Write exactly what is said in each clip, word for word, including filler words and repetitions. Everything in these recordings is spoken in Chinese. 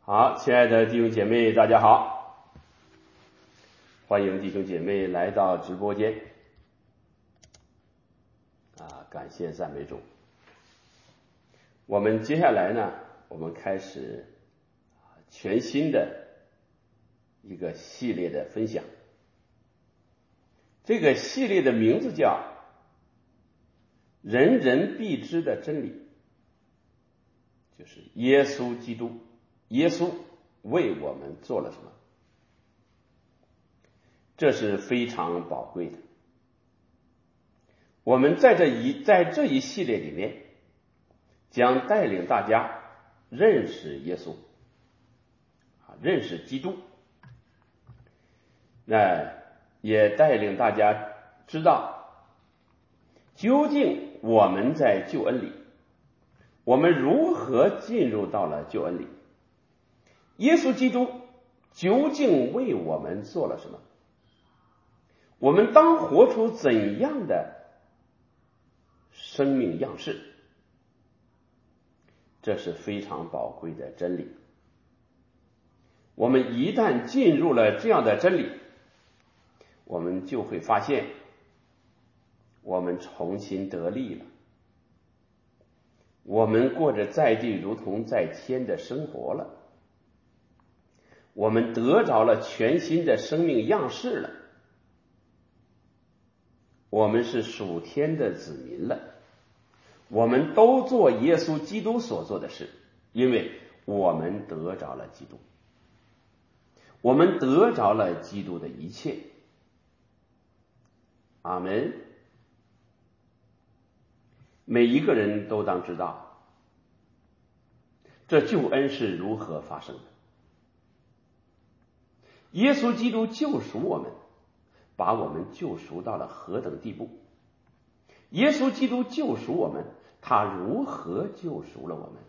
好，亲爱的弟兄姐妹，大家好，欢迎弟兄姐妹来到直播间。啊，感谢赞美主。我们接下来呢，我们开始全新的一个系列的分享。这个系列的名字叫人人必知的真理，就是耶稣基督，耶稣为我们做了什么？这是非常宝贵的。我们在这一在这一系列里面，将带领大家认识耶稣，认识基督，那也带领大家知道，究竟我们在救恩里，我们如何进入到了救恩里？耶稣基督究竟为我们做了什么？我们当活出怎样的生命样式？这是非常宝贵的真理。我们一旦进入了这样的真理，我们就会发现，我们重新得力了。我们过着在地如同在天的生活了。我们得着了全新的生命样式了。我们是属天的子民了。我们都做耶稣基督所做的事，因为我们得着了基督。我们得着了基督的一切。阿们。每一个人都当知道，这救恩是如何发生的。耶稣基督救赎我们，把我们救赎到了何等地步？耶稣基督救赎我们，他如何救赎了我们？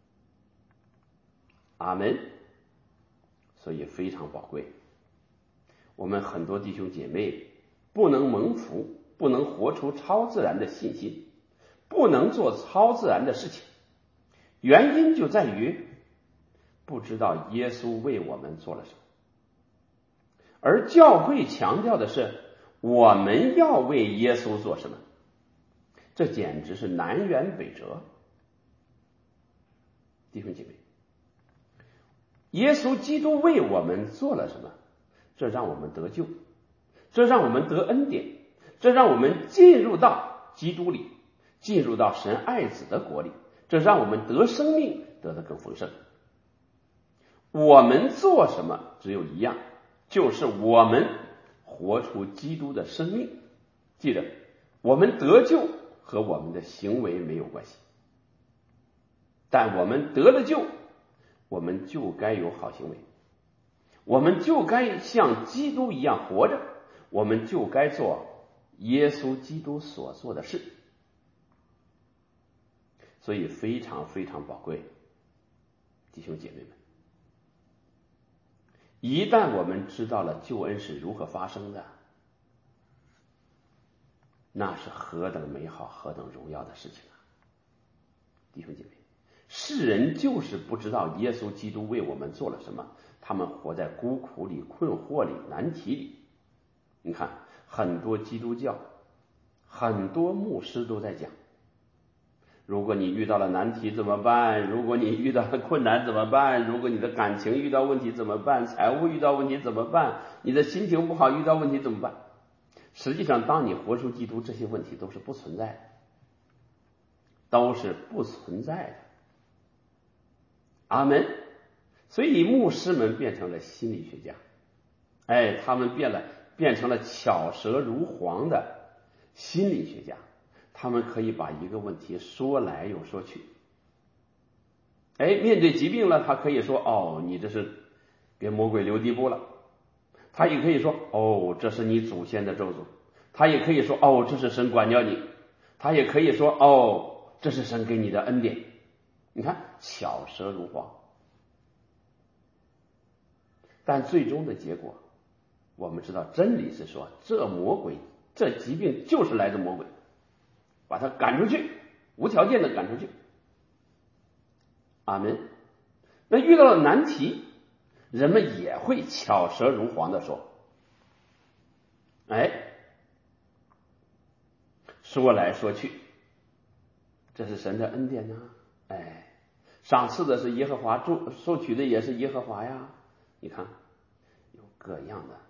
阿们。所以非常宝贵。我们很多弟兄姐妹不能蒙福，不能活出超自然的信心，不能做超自然的事情，原因就在于不知道耶稣为我们做了什么。而教会强调的是，我们要为耶稣做什么？这简直是南辕北辙。弟兄姐妹，耶稣基督为我们做了什么？这让我们得救，这让我们得恩典，这让我们进入到基督里，进入到神爱子的国里，这让我们得生命，得得更丰盛。我们做什么只有一样，就是我们活出基督的生命。记得，我们得救和我们的行为没有关系，但我们得了救，我们就该有好行为，我们就该像基督一样活着，我们就该做耶稣基督所做的事。所以非常非常宝贵，弟兄姐妹们，一旦我们知道了救恩是如何发生的，那是何等美好何等荣耀的事情啊！弟兄姐妹，世人就是不知道耶稣基督为我们做了什么，他们活在孤苦里、困惑里、难题里。你看，很多基督教，很多牧师都在讲，如果你遇到了难题怎么办？如果你遇到了困难怎么办？如果你的感情遇到问题怎么办？财务遇到问题怎么办？你的心情不好遇到问题怎么办？实际上，当你活出基督，这些问题都是不存在的，都是不存在的。阿们。所以牧师们变成了心理学家，哎，他们变了，变成了巧舌如簧的心理学家。他们可以把一个问题说来又说去。哎，面对疾病了，他可以说，哦，你这是给魔鬼留地步了。他也可以说，哦，这是你祖先的咒诅。他也可以说，哦，这是神管教你。他也可以说，哦，这是神给你的恩典。你看，巧舌如簧。但最终的结果，我们知道真理是说，这魔鬼，这疾病就是来自魔鬼，把他赶出去，无条件的赶出去。阿们。 那遇到了难题，人们也会巧舌如簧的说，哎，说来说去，这是神的恩典呐、啊，哎，赏赐的是耶和华，受受取的也是耶和华呀。你看，有各样的，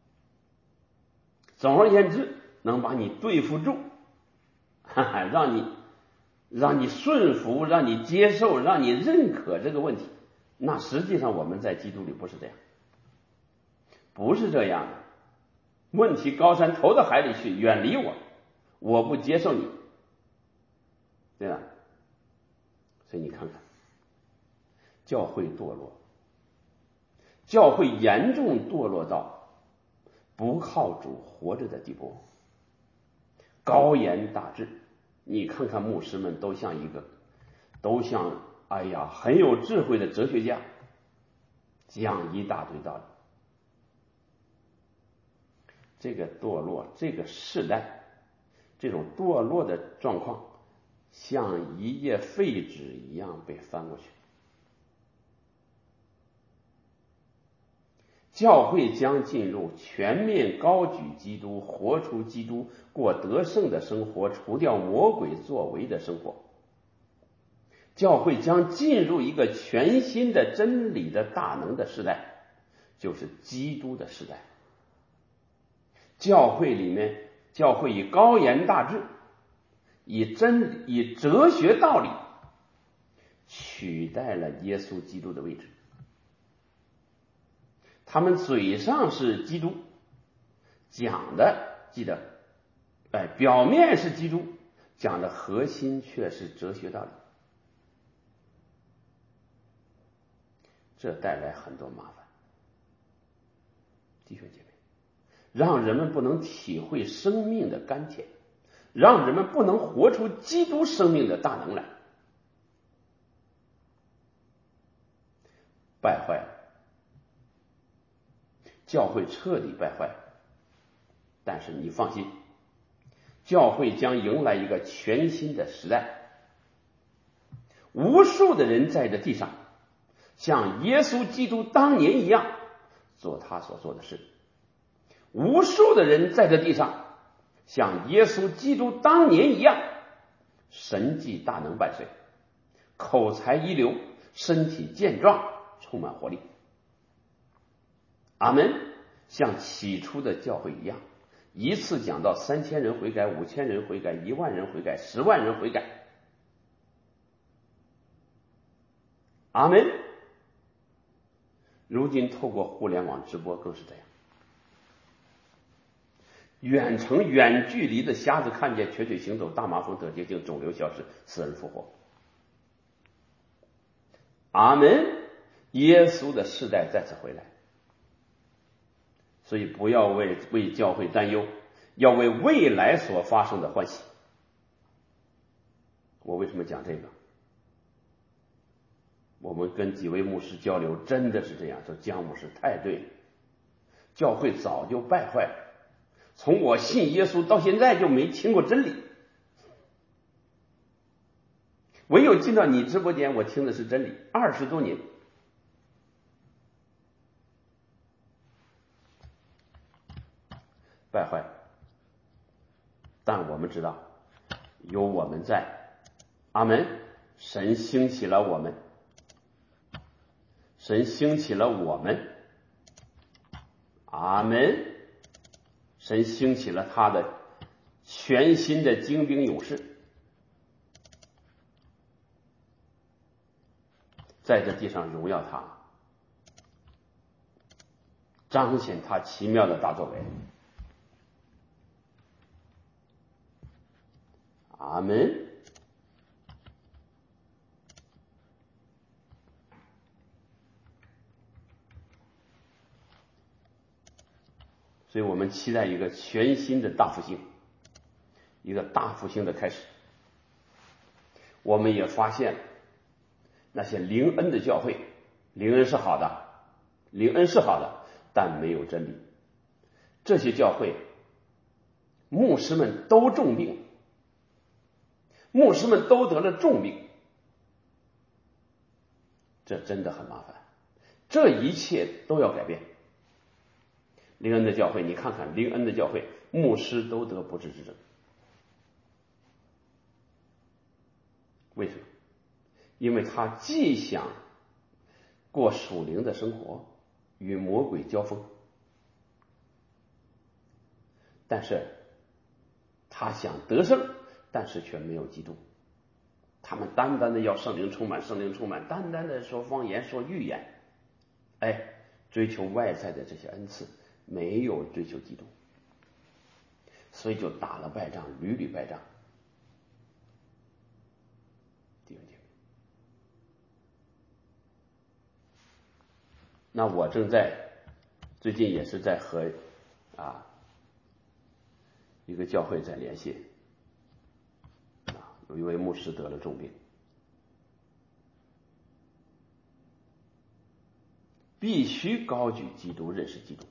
总而言之，能把你对付住，哈哈，让你让你顺服，让你接受，让你认可这个问题。那实际上我们在基督里不是这样，不是这样的。问题高山投到海里去，远离我，我不接受你，对吧？所以你看看，教会堕落，教会严重堕落到不靠主活着的地步，高言大志。你看看牧师们都像一个，都像哎呀很有智慧的哲学家，讲一大堆道理。这个堕落，这个世代，这种堕落的状况，像一页废纸一样被翻过去。教会将进入全面高举基督，活出基督，过得胜的生活，除掉魔鬼作为的生活。教会将进入一个全新的真理的大能的时代，就是基督的时代。教会里面，教会以高言大志，以真理、以哲学道理取代了耶稣基督的位置。他们嘴上是基督，讲的记得，哎，表面是基督，讲的核心却是哲学道理，这带来很多麻烦。弟兄姐妹，让人们不能体会生命的甘甜，让人们不能活出基督生命的大能来，败坏了。教会彻底败坏，但是你放心，教会将迎来一个全新的时代。无数的人在这地上像耶稣基督当年一样做他所做的事，无数的人在这地上像耶稣基督当年一样神迹大能伴随，口才一流，身体健壮，充满活力。阿们，像起初的教会一样，一次讲到三千人悔改，五千人悔改，一万人悔改，十万人悔改。阿们。如今透过互联网直播更是这样，远程远距离的瞎子看见，瘸腿行走，大麻风得洁净，肿瘤消失，死人复活。阿们，耶稣的世代再次回来。所以不要为为教会担忧，要为未来所发生的欢喜。我为什么讲这个？我们跟几位牧师交流，真的是这样说，姜牧师太对了，教会早就败坏了，从我信耶稣到现在就没听过真理，唯有进到你直播间，我听的是真理，二十多年。败坏，但我们知道有我们在，阿们，神兴起了我们，神兴起了我们，阿们，神兴起了他的全新的精兵勇士，在这地上荣耀他，彰显他奇妙的大作为。阿们。所以我们期待一个全新的大复兴，一个大复兴的开始。我们也发现那些灵恩的教会，灵恩是好的，灵恩是好的，但没有真理。这些教会牧师们都重病，牧师们都得了重病， 这真的很麻烦，这一切都要改变。灵恩的教会，你看看灵恩的教会，牧师都得不治之症，为什么？因为他既想过属灵的生活，与魔鬼交锋，但是他想得胜，但是却没有基督。他们单单的要圣灵充满，圣灵充满，单单的说方言，说预言，哎，追求外在的这些恩赐，没有追求基督，所以就打了败仗，屡屡败仗。弟兄姐妹，那我正在最近也是在和啊一个教会在联系，啊，有一位牧师得了重病，必须高举基督，认识基督。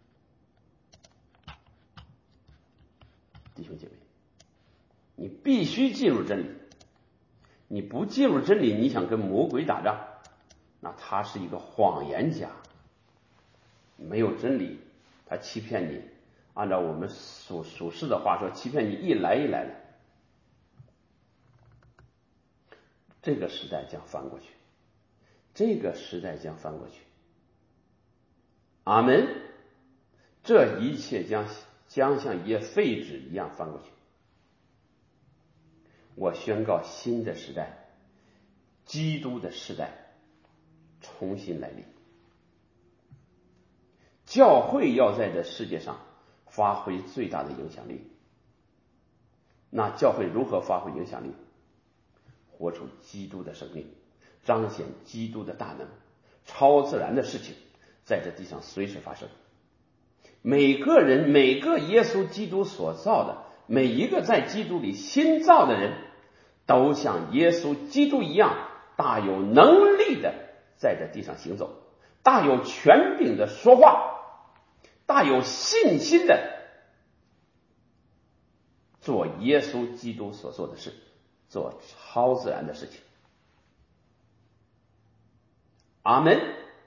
弟兄姐妹，你必须进入真理，你不进入真理，你想跟魔鬼打仗，那他是一个谎言家，没有真理，他欺骗你，按照我们属属世的话说，欺骗你一来一来的。这个时代将翻过去，这个时代将翻过去。阿门。这一切将将像一页废纸一样翻过去。我宣告新的时代，基督的时代重新来临。教会要在这世界上发挥最大的影响力。那教会如何发挥影响力？活出基督的生命，彰显基督的大能，超自然的事情在这地上随时发生。每个人，每个耶稣基督所造的，每一个在基督里新造的人，都像耶稣基督一样，大有能力的在这地上行走，大有权柄的说话，大有信心的做耶稣基督所做的事，做超自然的事情。阿门。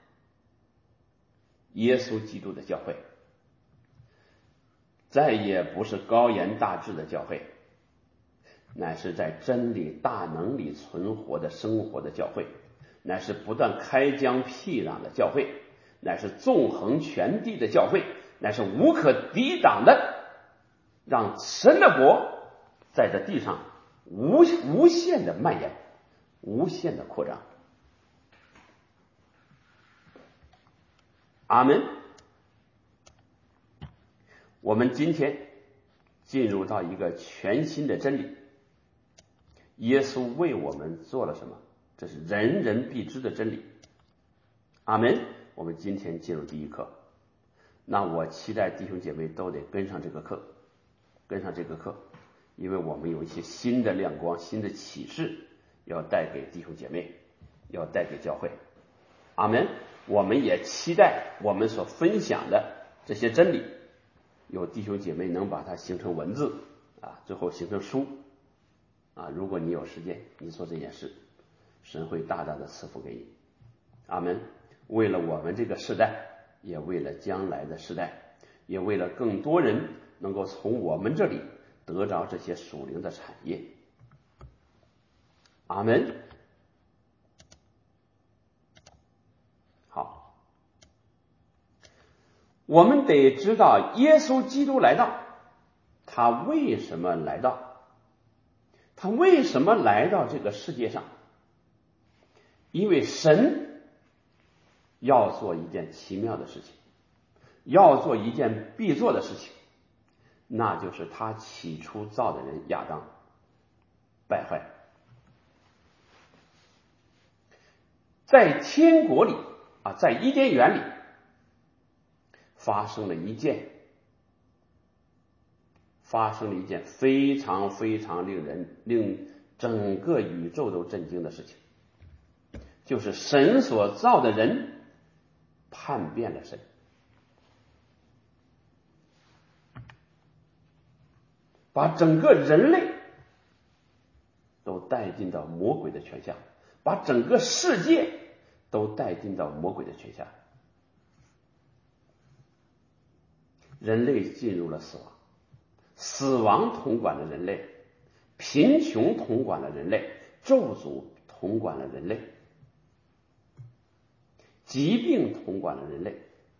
耶稣基督的教会再也不是高言大志的教会，乃是在真理大能里存活的生活的教会，乃是不断开疆辟壤的教会，乃是纵横全地的教会，乃是无可抵挡的，让神的国在这地上无无限的蔓延，无限的扩张。阿门。我们今天进入到一个全新的真理，耶稣为我们做了什么？这是人人必知的真理。阿门。我们今天进入第一课，那我期待弟兄姐妹都得跟上这个课，跟上这个课，因为我们有一些新的亮光，新的启示要带给弟兄姐妹，要带给教会。阿门。我们也期待我们所分享的这些真理，有弟兄姐妹能把它形成文字啊，最后形成书啊。如果你有时间，你做这件事，神会大大的赐福给你。阿门。为了我们这个时代，也为了将来的时代，也为了更多人能够从我们这里得着这些属灵的产业。阿门。好，我们得知道耶稣基督来到，他为什么来到？他为什么来到这个世界上？因为神要做一件奇妙的事情，要做一件必做的事情，那就是他起初造的人亚当败坏，在天国里啊，在伊甸园里发生了一件发生了一件非常非常令人令整个宇宙都震惊的事情，就是神所造的人叛变了神，把整个人类都带进到魔鬼的权下，把整个世界都带进到魔鬼的权下，人类进入了死亡，死亡统管了人类，贫穷统管了人类，咒诅统管了人类，疾病统管了人类。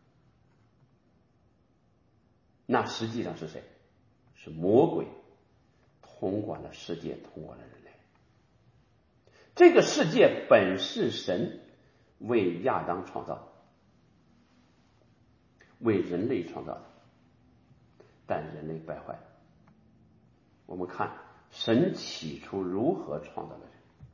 那实际上是谁？是魔鬼统管了世界，统管了人类。这个世界本是神为亚当创造，为人类创造的，但人类败坏了。我们看神起初如何创造的人。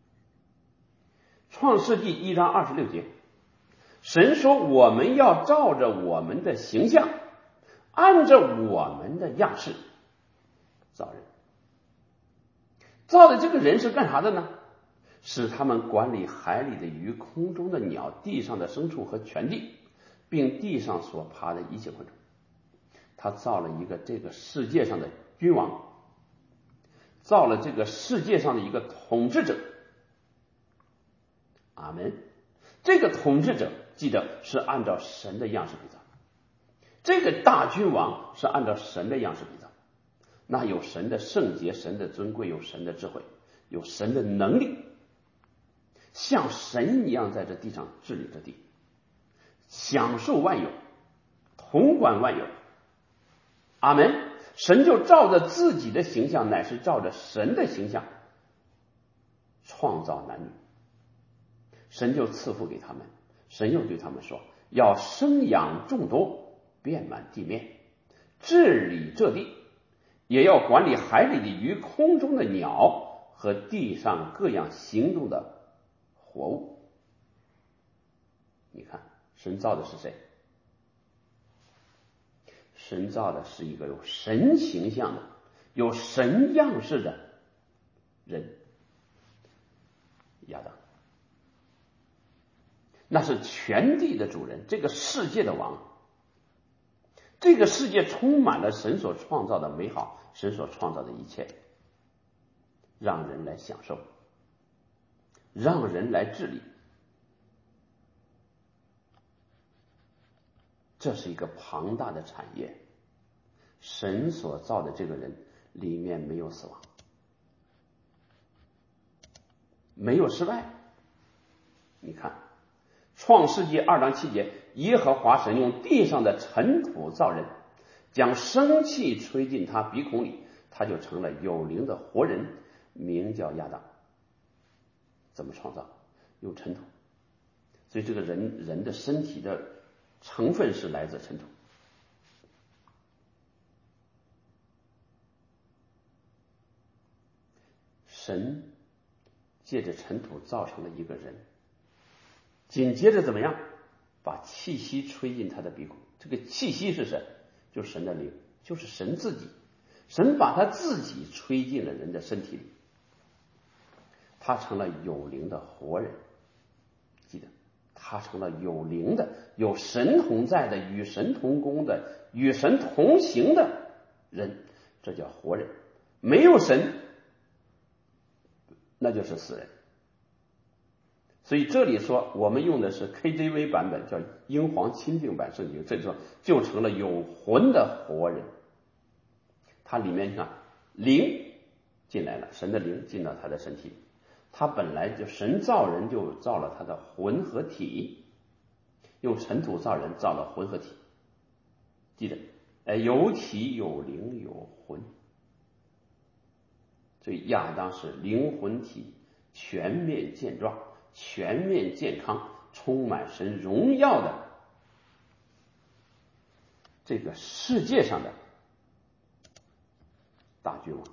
创世纪一章二十六节，神说我们要照着我们的形象，按着我们的样式造人。造的这个人是干啥的呢？使他们管理海里的鱼、空中的鸟、地上的牲畜和全地，并地上所爬的一切昆虫。他造了一个这个世界上的君王，造了这个世界上的一个统治者。阿们。这个统治者记得是按照神的样式被造，这个大君王是按照神的样式被造，那有神的圣洁，神的尊贵，有神的智慧，有神的能力，像神一样在这地上治理这地，享受万有，统管万有。阿们。神就照着自己的形象，乃是照着神的形象创造男女，神就赐福给他们。神又对他们说，要生养众多，遍满地面，治理这地，也要管理海里的鱼、空中的鸟和地上各样行动的活物。你看神造的是谁？神造的是一个有神形象的、有神样式的人，亚当。那是全地的主人，这个世界的王。这个世界充满了神所创造的美好，神所创造的一切，让人来享受，让人来治理。这是一个庞大的产业。神所造的这个人里面没有死亡，没有失败。你看创世纪二章七节，耶和华神用地上的尘土造人，将生气吹进他鼻孔里，他就成了有灵的活人，名叫亚当。怎么创造？用尘土。所以这个人人的身体的成分是来自尘土。神借着尘土造成了一个人，紧接着怎么样？把气息吹进他的鼻孔。这个气息是谁？就是神的灵，就是神自己。神把他自己吹进了人的身体里，他成了有灵的活人。记得他成了有灵的、有神同在的、与神同工的、与神同行的人，这叫活人。没有神，那就是死人。所以这里说我们用的是 K J V 版本，叫英皇钦定版圣经，这里说就成了有魂的活人。它里面你看灵进来了，神的灵进到他的身体里，他本来就神造人就造了他的魂和体，用尘土造人造了魂和体。记得哎，有体有灵有魂。所以亚当是灵魂体全面健壮，全面健康，充满神荣耀的这个世界上的大君王。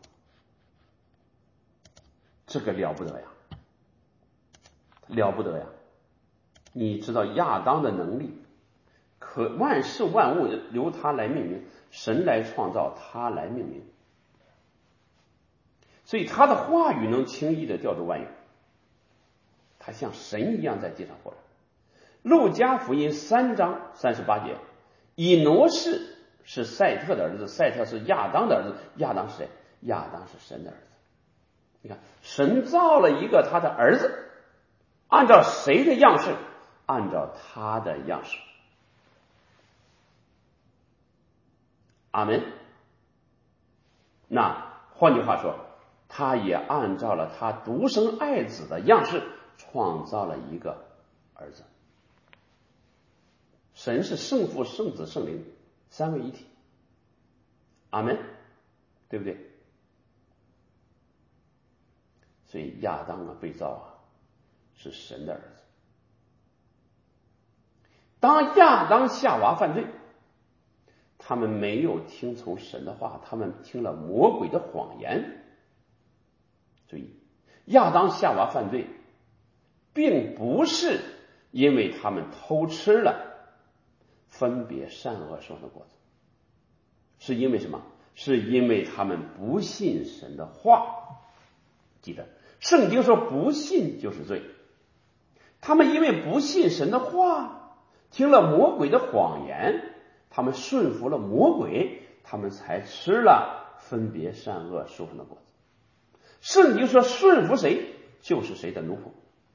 这个了不得呀，了不得呀！你知道亚当的能力，可万事万物由他来命名，神来创造，他来命名。所以他的话语能轻易的调度万有，他像神一样在地上活着。路加福音三章三十八节，以挪士是赛特的儿子，赛特是亚当的儿子，亚当是谁？亚当是神的儿子。你看神造了一个他的儿子，按照谁的样式？ 按照他的样式。阿们。那换句话说，他也按照了他独生爱子的样式创造了一个儿子。神是圣父、圣子、圣灵三位一体。阿们，对不对？所以亚当啊被造啊是神的儿子。当亚当夏娃犯罪，他们没有听从神的话，他们听了魔鬼的谎言。注意，亚当夏娃犯罪并不是因为他们偷吃了分别善恶树的果子，是因为什么？是因为他们不信神的话。记得圣经说不信就是罪，他们因为不信神的话，听了魔鬼的谎言，他们顺服了魔鬼，他们才吃了分别善恶树上的果子。圣经说顺服谁就是谁的奴仆。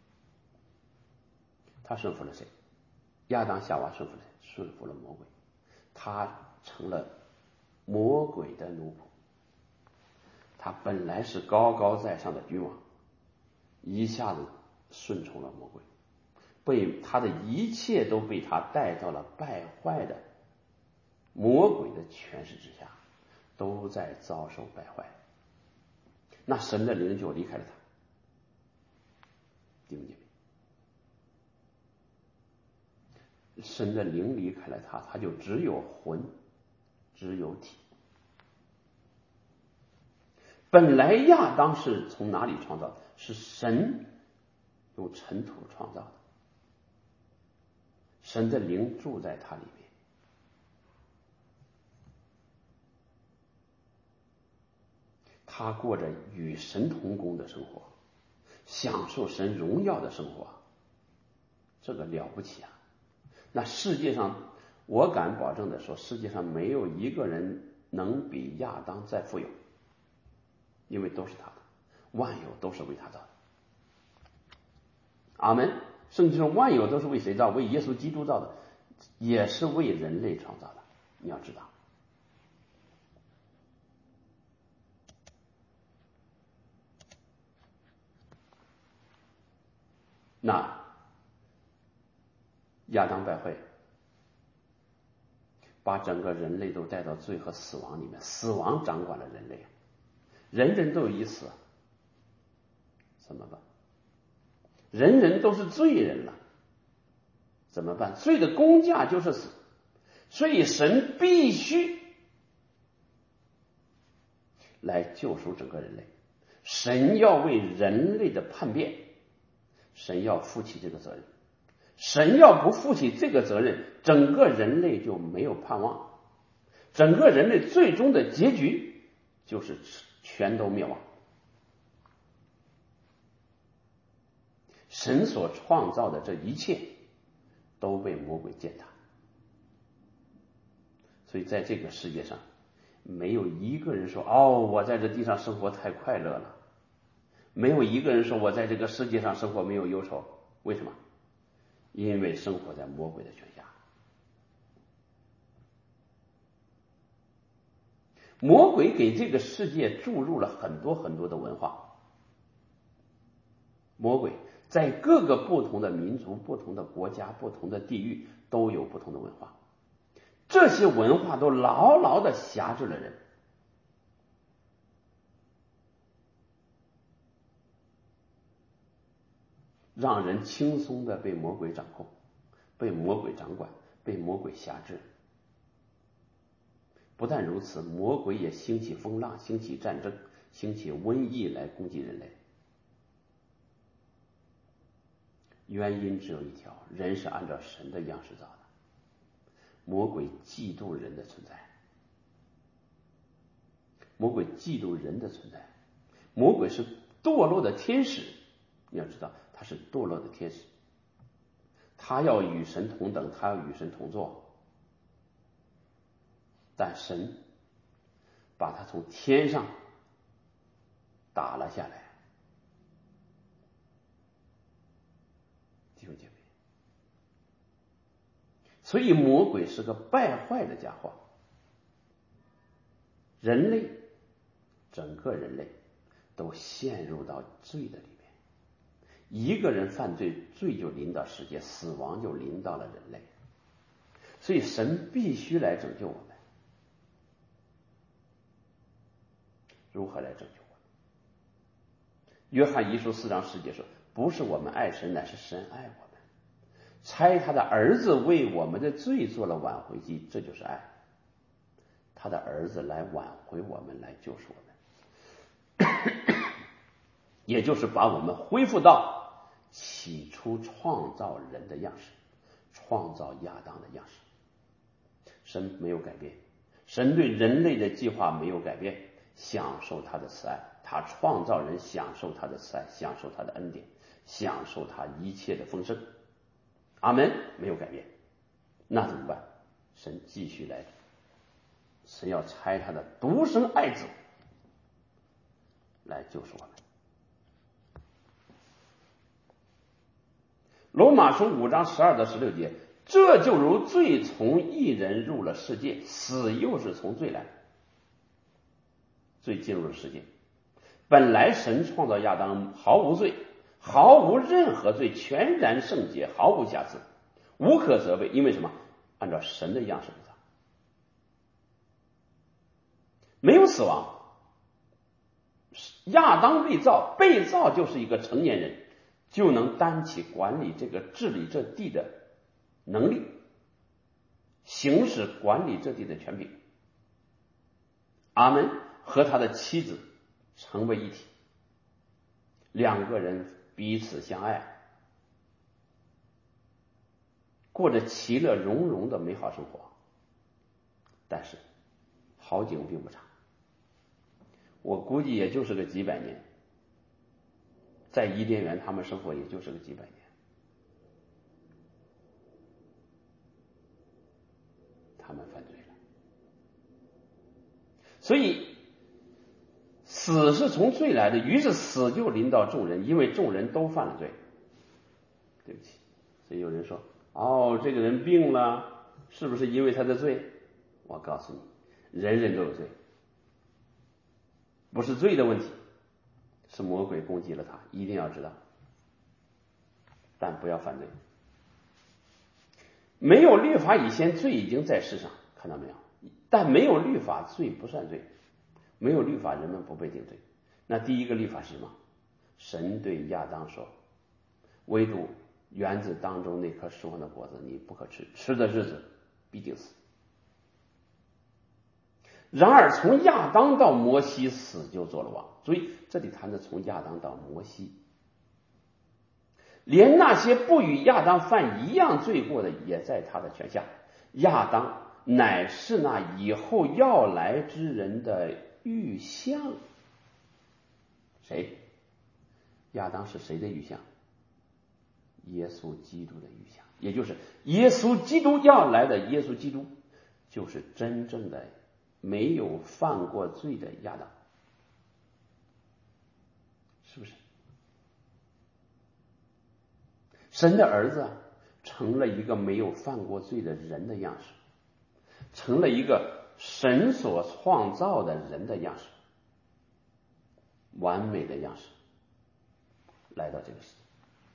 他顺服了谁？亚当夏娃顺服了谁？顺服了魔鬼，他成了魔鬼的奴仆。他本来是高高在上的君王，一下子顺从了魔鬼，被他的一切都被他带到了败坏的魔鬼的权势之下，都在遭受败坏。那神的灵就离开了他。弟兄姐妹，神的灵离开了他，他就只有魂，只有体。本来亚当是从哪里创造的？是神用尘土创造的，神的灵住在他里面。他过着与神同工的生活，享受神荣耀的生活，这个了不起啊！那世界上，我敢保证的说，世界上没有一个人能比亚当再富有，因为都是他的，万有都是为他造的。阿们。圣经上万有都是为谁造？为耶稣基督造的，也是为人类创造的，你要知道。那亚当败坏，把整个人类都带到罪和死亡里面，死亡掌管了人类，人人都有一死，怎么办？人人都是罪人了，怎么办？罪的工价就是死，所以神必须来救赎整个人类。神要为人类的叛变，神要负起这个责任。神要不负起这个责任，整个人类就没有盼望，整个人类最终的结局就是全都灭亡。神所创造的这一切都被魔鬼践踏，所以在这个世界上没有一个人说哦，我在这地上生活太快乐了，没有一个人说我在这个世界上生活没有忧愁。为什么？因为生活在魔鬼的权下。魔鬼给这个世界注入了很多很多的文化，魔鬼在各个不同的民族、不同的国家、不同的地域都有不同的文化，这些文化都牢牢地辖制了人。让人轻松地被魔鬼掌控，被魔鬼掌管，被魔鬼辖制。不但如此，魔鬼也兴起风浪，兴起战争，兴起瘟疫来攻击人类。原因只有一条，人是按照神的样式造的，魔鬼嫉妒人的存在，魔鬼嫉妒人的存在。魔鬼是堕落的天使，你要知道他是堕落的天使，他要与神同等，他要与神同坐，但神把他从天上打了下来。弟兄姐妹， 所以魔鬼是个败坏的家伙。人类，整个人类都陷入到罪的里面。一个人犯罪，罪就临到世界，死亡就临到了人类。所以神必须来拯救我们。如何来拯救我们？约翰一书四章十节说，不是我们爱神，乃是神爱我们，差他的儿子为我们的罪做了挽回祭，这就是爱。他的儿子来挽回我们，来救赎我们，也就是把我们恢复到起初创造人的样式，创造亚当的样式。神没有改变，神对人类的计划没有改变，享受他的慈爱，他创造人，享受他的慈爱，享受他的恩典，享受他一切的丰盛。阿们，没有改变。那怎么办？神继续来，神要差他的独生爱子来救赎我们。罗马书五章十二到十六节，这就如罪从一人入了世界，死又是从罪来，罪进入了世界。本来神创造亚当毫无罪，毫无任何罪，全然圣洁，毫无瑕疵，无可责备。因为什么？按照神的样式给他，没有死亡。亚当被造，被造就是一个成年人，就能担起管理这个治理这地的能力，行使管理这地的权柄。阿们，和他的妻子成为一体，两个人彼此相爱，过着其乐融融的美好生活。但是好景并不长，我估计也就是个几百年，在伊甸园他们生活也就是个几百年，他们犯罪了。所以死是从罪来的，于是死就临到众人，因为众人都犯了罪。对不起，所以有人说，哦，这个人病了，是不是因为他的罪？我告诉你，人人都有罪，不是罪的问题，是魔鬼攻击了他，一定要知道，但不要犯罪。没有律法以前，罪已经在世上，看到没有？但没有律法，罪不算罪。没有律法，人们不被定罪。那第一个律法是什么？神对亚当说，唯独园子当中那棵树上的果子你不可吃，吃的日子必定死。然而从亚当到摩西，死就做了王。所以这里谈的从亚当到摩西，连那些不与亚当犯一样罪过的也在他的权下。亚当乃是那以后要来之人的预像。谁？亚当是谁的预像？耶稣基督的预像，也就是耶稣基督要来的。耶稣基督就是真正的没有犯过罪的亚当，是不是？神的儿子成了一个没有犯过罪的人的样式，成了一个神所创造的人的样式，完美的样式来到这个世界。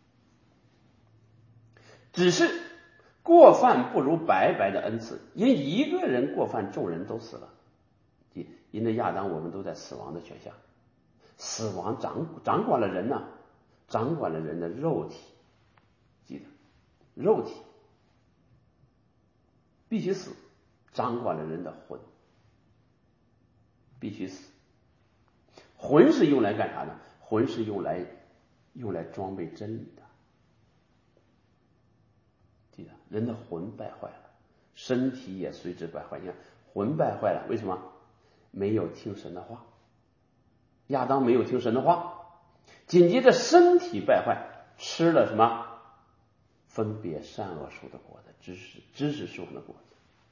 只是过犯不如白白的恩赐，因一个人过犯，众人都死了。因着亚当，我们都在死亡的权下，死亡掌掌管了人呢、啊，掌管了人的肉体。记得，肉体必须死，掌管了人的魂，必须死。魂是用来干啥呢？魂是用来用来装备真理的。记得，人的魂败坏了，身体也随之败坏。你看，魂败坏了，为什么？没有听神的话。亚当没有听神的话，紧接着身体败坏，吃了什么？分别善恶树的果子，知识知识树上的果子，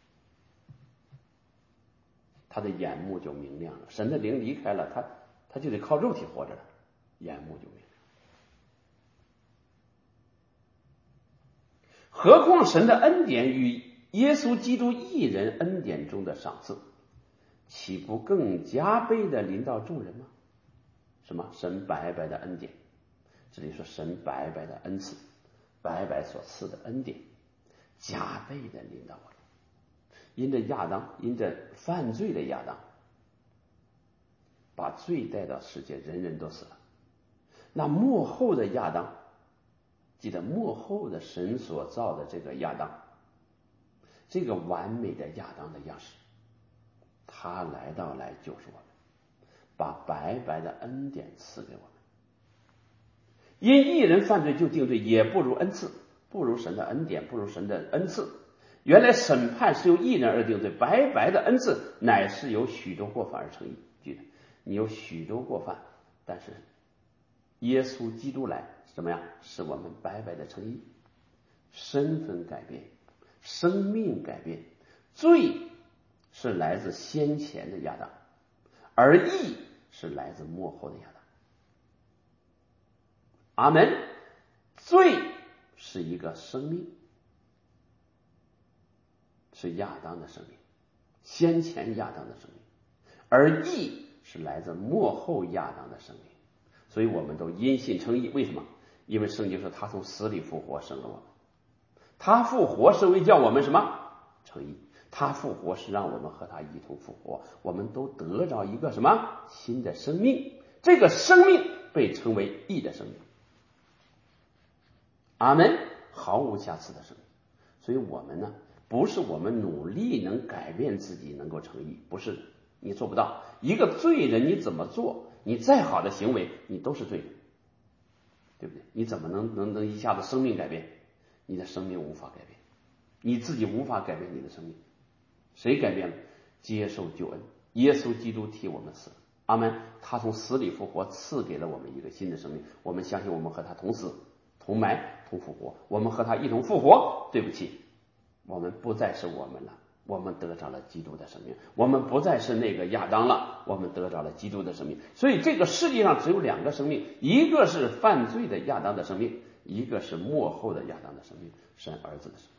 他的眼目就明亮了。神的灵离开了他，他就得靠肉体活着了，眼目就明亮。何况神的恩典与耶稣基督一人恩典中的赏赐，岂不更加倍的临到众人吗？什么？神白白的恩典，这里说神白白的恩赐，白白所赐的恩典，加倍的临到我们。因着亚当，因着犯罪的亚当，把罪带到世界，人人都死了。那末后的亚当，记得末后的神所造的这个亚当，这个完美的亚当的样式，他来到来救赎我们，把白白的恩典赐给我们。因一人犯罪就定罪，也不如恩赐，不如神的恩典，不如神的恩赐。原来审判是由一人而定罪，白白的恩赐乃是由许多过犯而成义。记得你有许多过犯，但是耶稣基督来怎么样？使我们白白的成义，身份改变，生命改变。罪是来自先前的亚当，而义是来自末后的亚当。阿门。罪是一个生命，是亚当的生命，先前亚当的生命，而义是来自末后亚当的生命。所以我们都因信称义。为什么？因为圣经说他从死里复活生了我们，他复活是为叫我们什么？称义。他复活是让我们和他一同复活，我们都得着一个什么？新的生命。这个生命被称为义的生命。阿门。毫无瑕疵的生命。所以我们呢，不是我们努力能改变自己能够成义，不是的，你做不到。一个罪人你怎么做，你再好的行为你都是罪人，对不对？你怎么能能能一下子生命改变？你的生命无法改变，你自己无法改变你的生命。谁改变了？接受救恩，耶稣基督替我们死了。阿门。他从死里复活，赐给了我们一个新的生命。我们相信我们和他同死同埋同复活，我们和他一同复活。对不起，我们不再是我们了，我们得着了基督的生命。我们不再是那个亚当了，我们得着了基督的生命。所以这个世界上只有两个生命，一个是犯罪的亚当的生命，一个是末后的亚当的生命，神儿子的生命。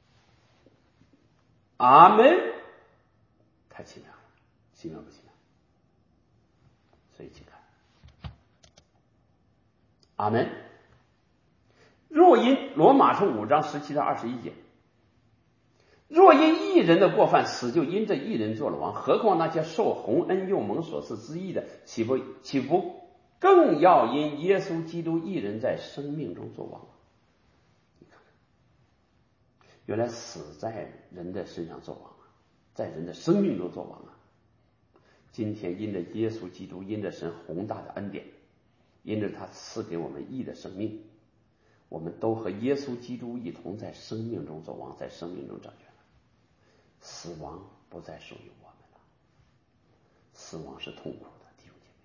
阿门。太奇妙了，奇妙不奇妙？所以请看阿门。若因罗马书五章十七到二十一节，若因一人的过犯死，就因这一人做了王，何况那些受洪恩又蒙所赐之义的，岂不岂不更要因耶稣基督一人在生命中做王？你看，原来死在人的身上做王啊，在人的生命中做王啊。今天因着耶稣基督，因着神宏大的恩典，因着他赐给我们义的生命，我们都和耶稣基督一同在生命中做王，在生命中掌权了。死亡不再属于我们了，死亡是痛苦的，弟兄姐妹。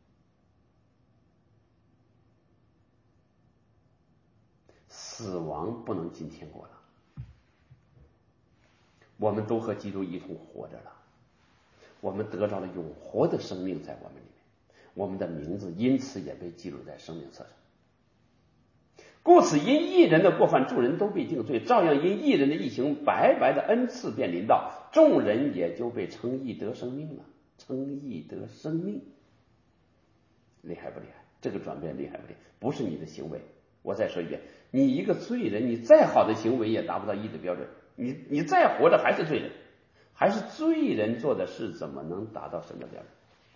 死亡不能进天国了，我们都和基督一同活着了，我们得着了永活的生命在我们里面，我们的名字因此也被记录在生命册上。故此因一人的过犯众人都被定罪，照样因一人的义行白白的恩赐便临到，众人也就被称义得生命了。称义得生命，厉害不厉害？这个转变厉害不厉害？不是你的行为。我再说一遍，你一个罪人，你再好的行为也达不到义的标准，你你再活着还是罪人，还是罪人做的事怎么能达到神的标准？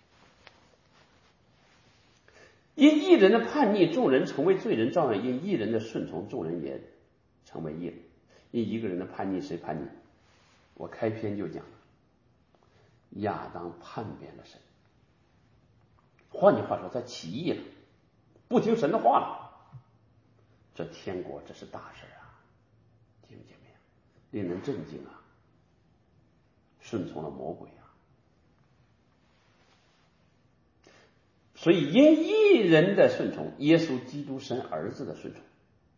因一人的叛逆，众人成为罪人，照样因一人的顺从，众人也成为义人。因一个人的叛逆，谁叛逆？我开篇就讲，亚当叛变了神，换句话说，他起义了，不听神的话了。这天国这是大事啊，弟兄姐妹，令人震惊啊！顺从了魔鬼啊！所以因一人的顺从，耶稣基督神儿子的顺从，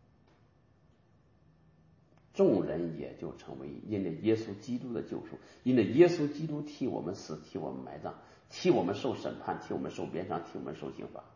众人也就成为因着耶稣基督的救赎，因着耶稣基督替我们死，替我们埋葬，替我们受审判，替我们受鞭伤，替我们受刑罚。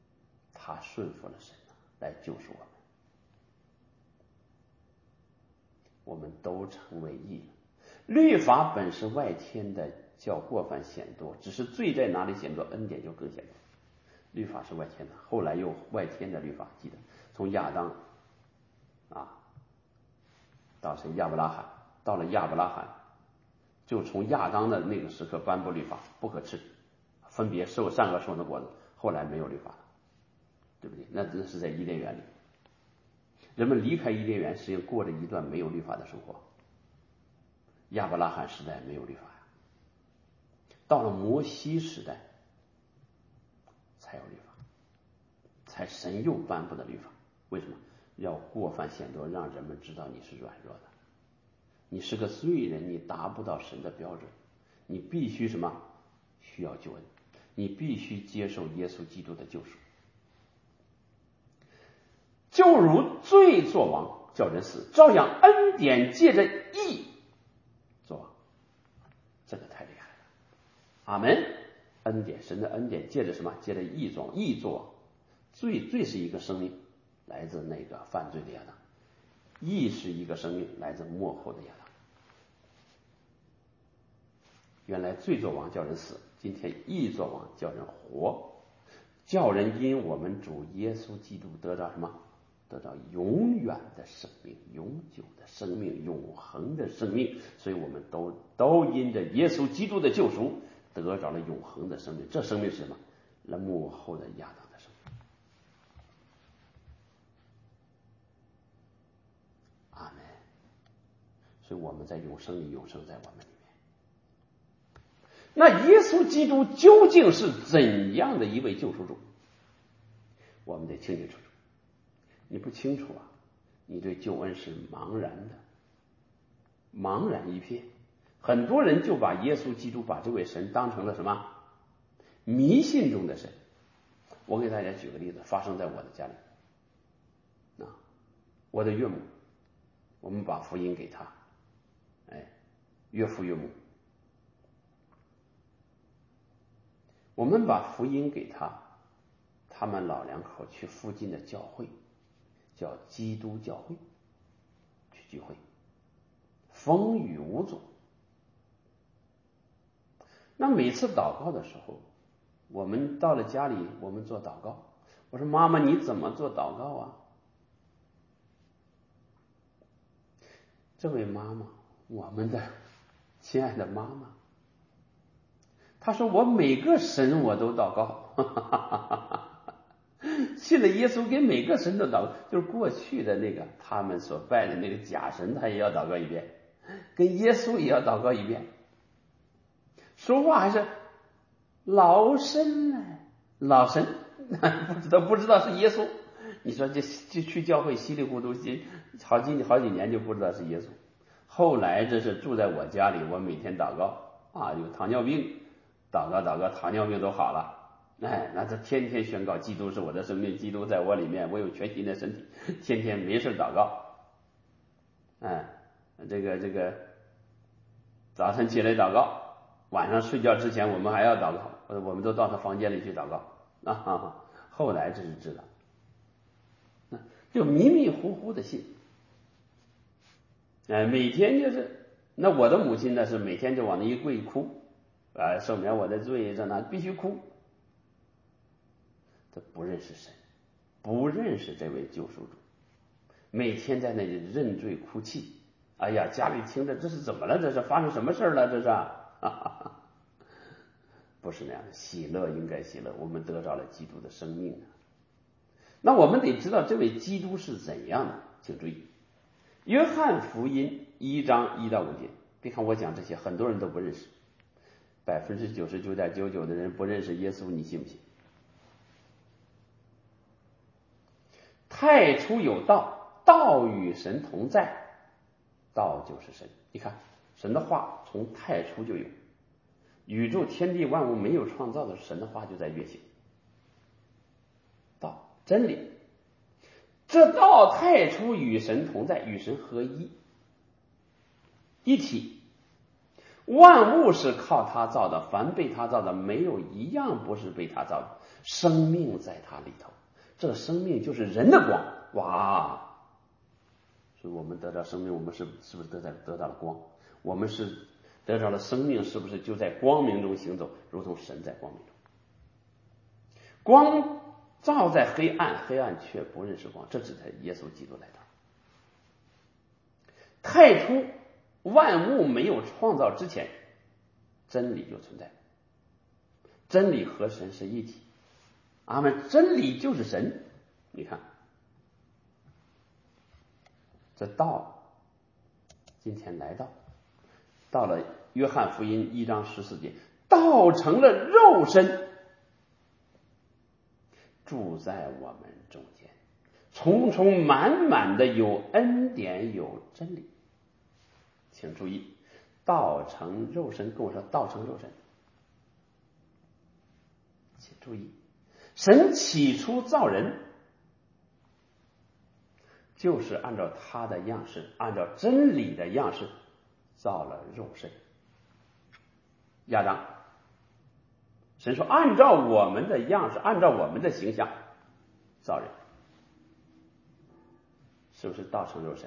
他顺服了神啊，来救赎我们。 我们都成为义了。律法本是外天的，叫过犯显多，只是罪在哪里显多，恩典就更显多。律法是外天的，后来又外天的律法，记得从亚当啊到谁亚伯拉罕，到了亚伯拉罕，就从亚当的那个时刻颁布律法，不可吃，分别受善恶树的果子，后来没有律法了，对不对？那这是在伊甸园里，人们离开伊甸园，实际上过着一段没有律法的生活。亚伯拉罕时代没有律法呀，到了摩西时代才有律法，才神又颁布的律法。为什么？要过犯显多，让人们知道你是软弱的，你是个罪人，你达不到神的标准，你必须什么？需要救恩，你必须接受耶稣基督的救赎。就如罪作王叫人死，照样恩典借着义作王，这个太厉害了。阿们。恩典，神的恩典借着什么？借着义作王，义作王。罪罪是一个生命，来自那个犯罪的亚当；义是一个生命，来自末后的亚当。原来罪作王叫人死，今天义作王叫人活，叫人因我们主耶稣基督得到什么？得到永远的生命，永久的生命，永恒的生命。所以我们都都因着耶稣基督的救赎得着了永恒的生命。这生命是什么？那幕后的亚当的生命。阿们。所以我们在永生里，永生在我们里面。那耶稣基督究竟是怎样的一位救赎主？我们得清清楚楚。你不清楚啊，你对救恩是茫然的，茫然一片。很多人就把耶稣基督，把这位神当成了什么？迷信中的神。我给大家举个例子，发生在我的家里啊，我的岳母，我们把福音给他，哎，岳父岳母，我们把福音给他，他们老两口去附近的教会，叫基督教会去聚会，风雨无阻。那每次祷告的时候，我们到了家里，我们做祷告，我说妈妈你怎么做祷告啊？这位妈妈，我们的亲爱的妈妈，她说我每个神我都祷告，信了耶稣给每个神都祷告，就是过去的那个他们所拜的那个假神，他也要祷告一遍，跟耶稣也要祷告一遍，说话还是老神呢，老神不知道不知道是耶稣。你说这就去教会稀里糊涂好几好几年就不知道是耶稣。后来这是住在我家里，我每天祷告啊，有糖尿病，祷告祷告糖尿病都好了，哎，那他天天宣告基督是我的生命，基督在我里面，我有全新的身体，天天没事祷告，哎，这个这个早晨起来祷告，晚上睡觉之前我们还要祷告，我们都到他房间里去祷告啊。后来这是知道，就迷迷糊糊的信，哎，每天就是，那我的母亲呢是每天就往那一跪哭，啊，赦免我的罪，这那必须哭。他不认识神，不认识这位救赎主，每天在那里认罪哭泣。哎呀，家里听着这是怎么了？这是发生什么事了？这是、啊、不是那样的，喜乐应该喜乐，我们得着了基督的生命啊。那我们得知道这位基督是怎样的，请注意，约翰福音一章一到五节。别看我讲这些，很多人都不认识，百分之九十九点九九的人不认识耶稣，你信不信？太初有道，道与神同在，道就是神。你看神的话从太初就有，宇宙天地万物没有创造的神的话就在运行。道真理，这道太初与神同在，与神合一一体，万物是靠他造的，凡被他造的没有一样不是被他造的，生命在他里头，这个生命就是人的光。哇， 所以我们得到生命，我们是是不是得到得到了光？我们是得到了生命，是不是就在光明中行走，如同神在光明中？光照在黑暗，黑暗却不认识光，这只在耶稣基督来到。太初万物没有创造之前，真理就存在，真理和神是一体。阿们，真理就是神。你看这道今天来到到了约翰福音一章十四节，道成了肉身，住在我们中间，充充满满的有恩典有真理。请注意，道成肉身，跟我说道成肉身。请注意，神起初造人，就是按照他的样式，按照真理的样式造了肉身。亚当，神说按照我们的样式，按照我们的形象造人，是不是道成肉身？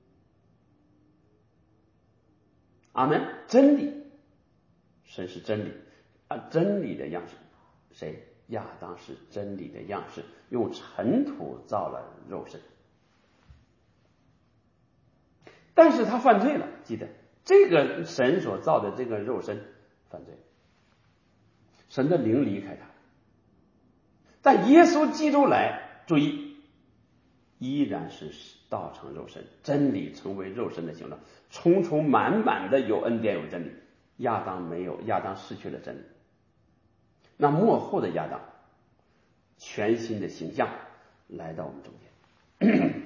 阿们，真理，神是真理，按真理的样式，谁？亚当是真理的样式，用尘土造了肉身。但是他犯罪了，记得这个神所造的这个肉身犯罪，神的灵离开他。但耶稣基督来，注意，依然是道成肉身，真理成为肉身的形状，充充满满的有恩典有真理。亚当没有，亚当失去了真理。那末后的亚当，全新的形象来到我们中间。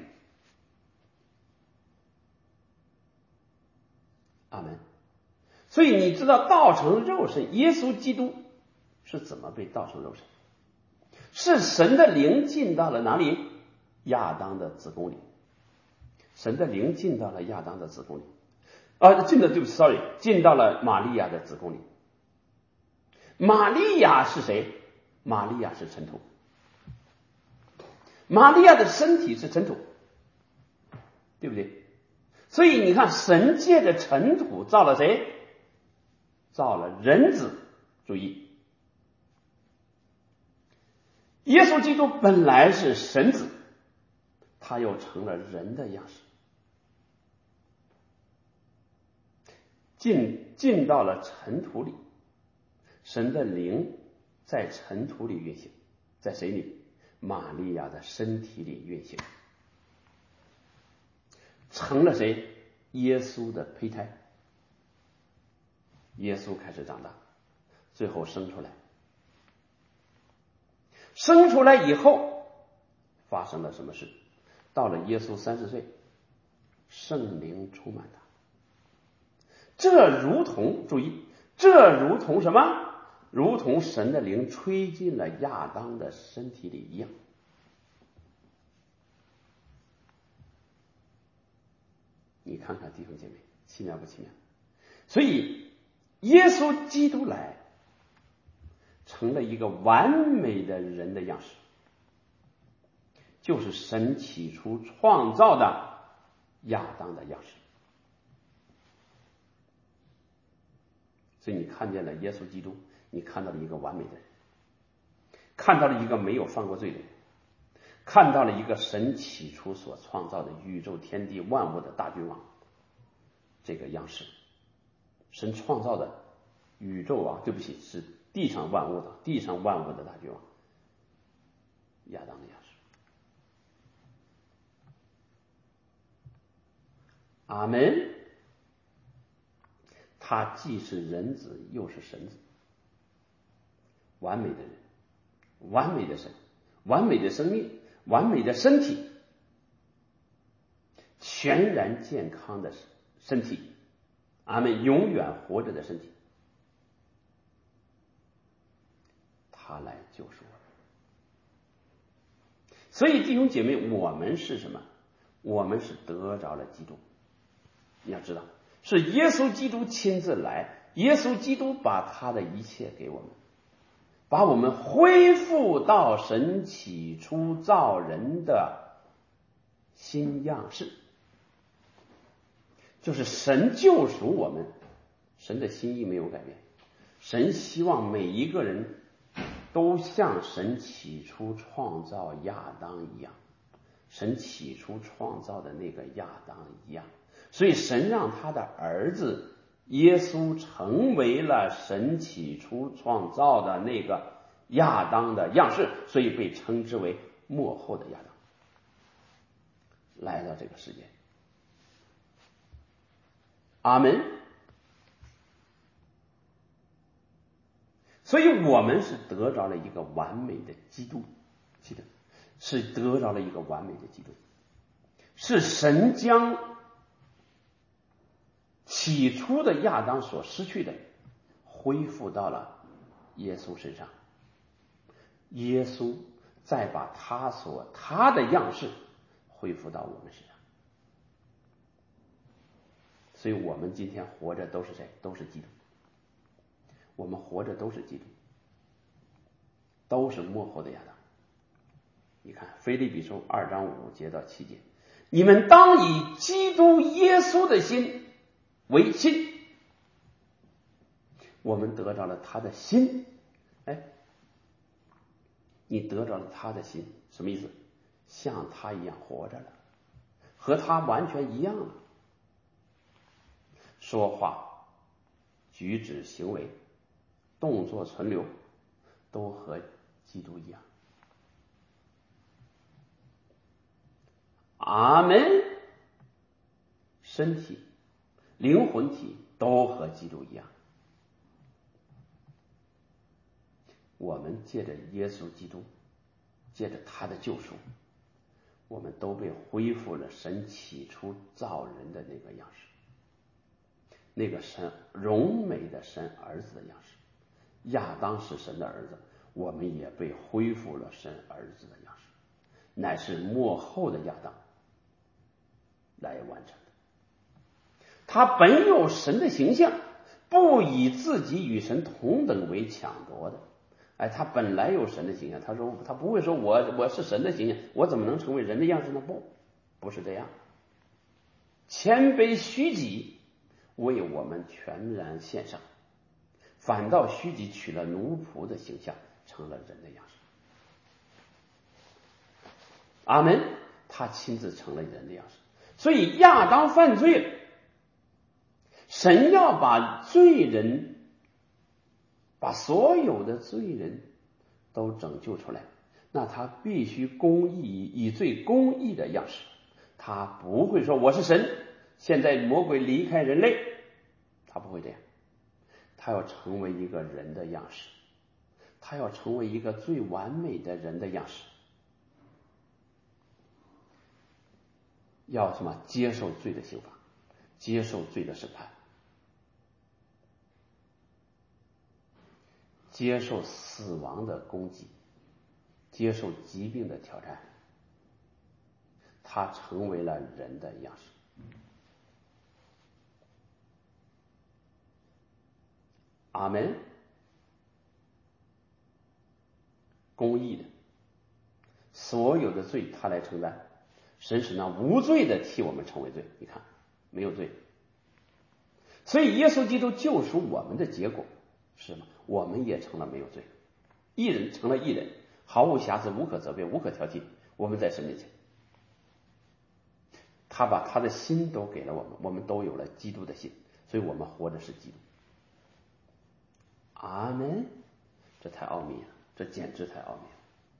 阿门。所以你知道道成肉身，耶稣基督是怎么被道成肉身？是神的灵进到了哪里？亚当的子宫里。神的灵进到了亚当的子宫里，啊，进的对不起 ，sorry， 进到了玛利亚的子宫里。玛利亚是谁？玛利亚是尘土，玛利亚的身体是尘土，对不对？所以你看，神借着尘土造了谁？造了人子。注意，耶稣基督本来是神子，他又成了人的样式，进进到了尘土里。神的灵在尘土里运行，在谁里？玛利亚的身体里运行，成了谁？耶稣的胚胎。耶稣开始长大，最后生出来。生出来以后发生了什么事？到了耶稣三十岁，圣灵充满他。这如同，注意，这如同什么？如同神的灵吹进了亚当的身体里一样。你看看弟兄姐妹，奇妙不奇妙？所以耶稣基督来，成了一个完美的人的样式，就是神起初创造的亚当的样式。所以你看见了耶稣基督，你看到了一个完美的人，看到了一个没有犯过罪的人，看到了一个神起初所创造的宇宙天地万物的大君王。这个样式，神创造的宇宙啊，对不起，是地上万物的地上万物的大君王，亚当的样式。阿们。他既是人子又是神子，完美的人，完美的神，完美的生命，完美的身体，全然健康的身体，阿们，永远活着的身体，他来救赎我们。所以弟兄姐妹，我们是什么？我们是得着了基督。你要知道，是耶稣基督亲自来，耶稣基督把他的一切给我们，把我们恢复到神起初造人的新样式。 就是神救赎我们，神的心意没有改变。神希望每一个人都像神起初创造亚当一样，神起初创造的那个亚当一样，所以神让他的儿子耶稣成为了神起初创造的那个亚当的样式，所以被称之为末后的亚当，来到这个世界。阿门。所以我们是得着了一个完美的基督，记得是得着了一个完美的基督，是神将起初的亚当所失去的恢复到了耶稣身上，耶稣再把他所他的样式恢复到我们身上。所以我们今天活着都是谁？都是基督。我们活着都是基督，都是末后的亚当。你看腓立比书二章五节到七节，你们当以基督耶稣的心为心。我们得着了他的心，哎，你得着了他的心，什么意思？像他一样活着了，和他完全一样了，说话、举止、行为、动作、存留，都和基督一样。阿们。身体、灵魂体都和基督一样。我们借着耶稣基督，借着他的救赎，我们都被恢复了神起初造人的那个样式，那个神荣美的神儿子的样式。亚当是神的儿子，我们也被恢复了神儿子的样式，乃是末后的亚当来完成的。他本有神的形象，不以自己与神同等为抢夺的。哎，他本来有神的形象，他说他不会说我我是神的形象，我怎么能成为人的样式呢？不，不是这样。谦卑虚己，为我们全然献上，反倒虚己取了奴仆的形象，成了人的样式。阿们。他亲自成了人的样式。所以亚当犯罪了，神要把罪人，把所有的罪人都拯救出来，那他必须公义，以罪公义的样式。他不会说我是神，现在魔鬼离开人类，他不会这样。他要成为一个人的样式，他要成为一个最完美的人的样式，要什么？接受罪的刑罚，接受罪的审判，接受死亡的攻击，接受疾病的挑战。他成为了人的样式。阿们。公义的，所有的罪他来承担，神使那无罪的替我们成为罪。你看，没有罪。所以耶稣基督救赎我们的结果是什么？我们也成了没有罪，义人成了义人，毫无瑕疵，无可责备，无可挑剔。我们在神面前，他把他的心都给了我们，我们都有了基督的心，所以我们活着是基督。阿们。这太奥秘了，这简直太奥秘了。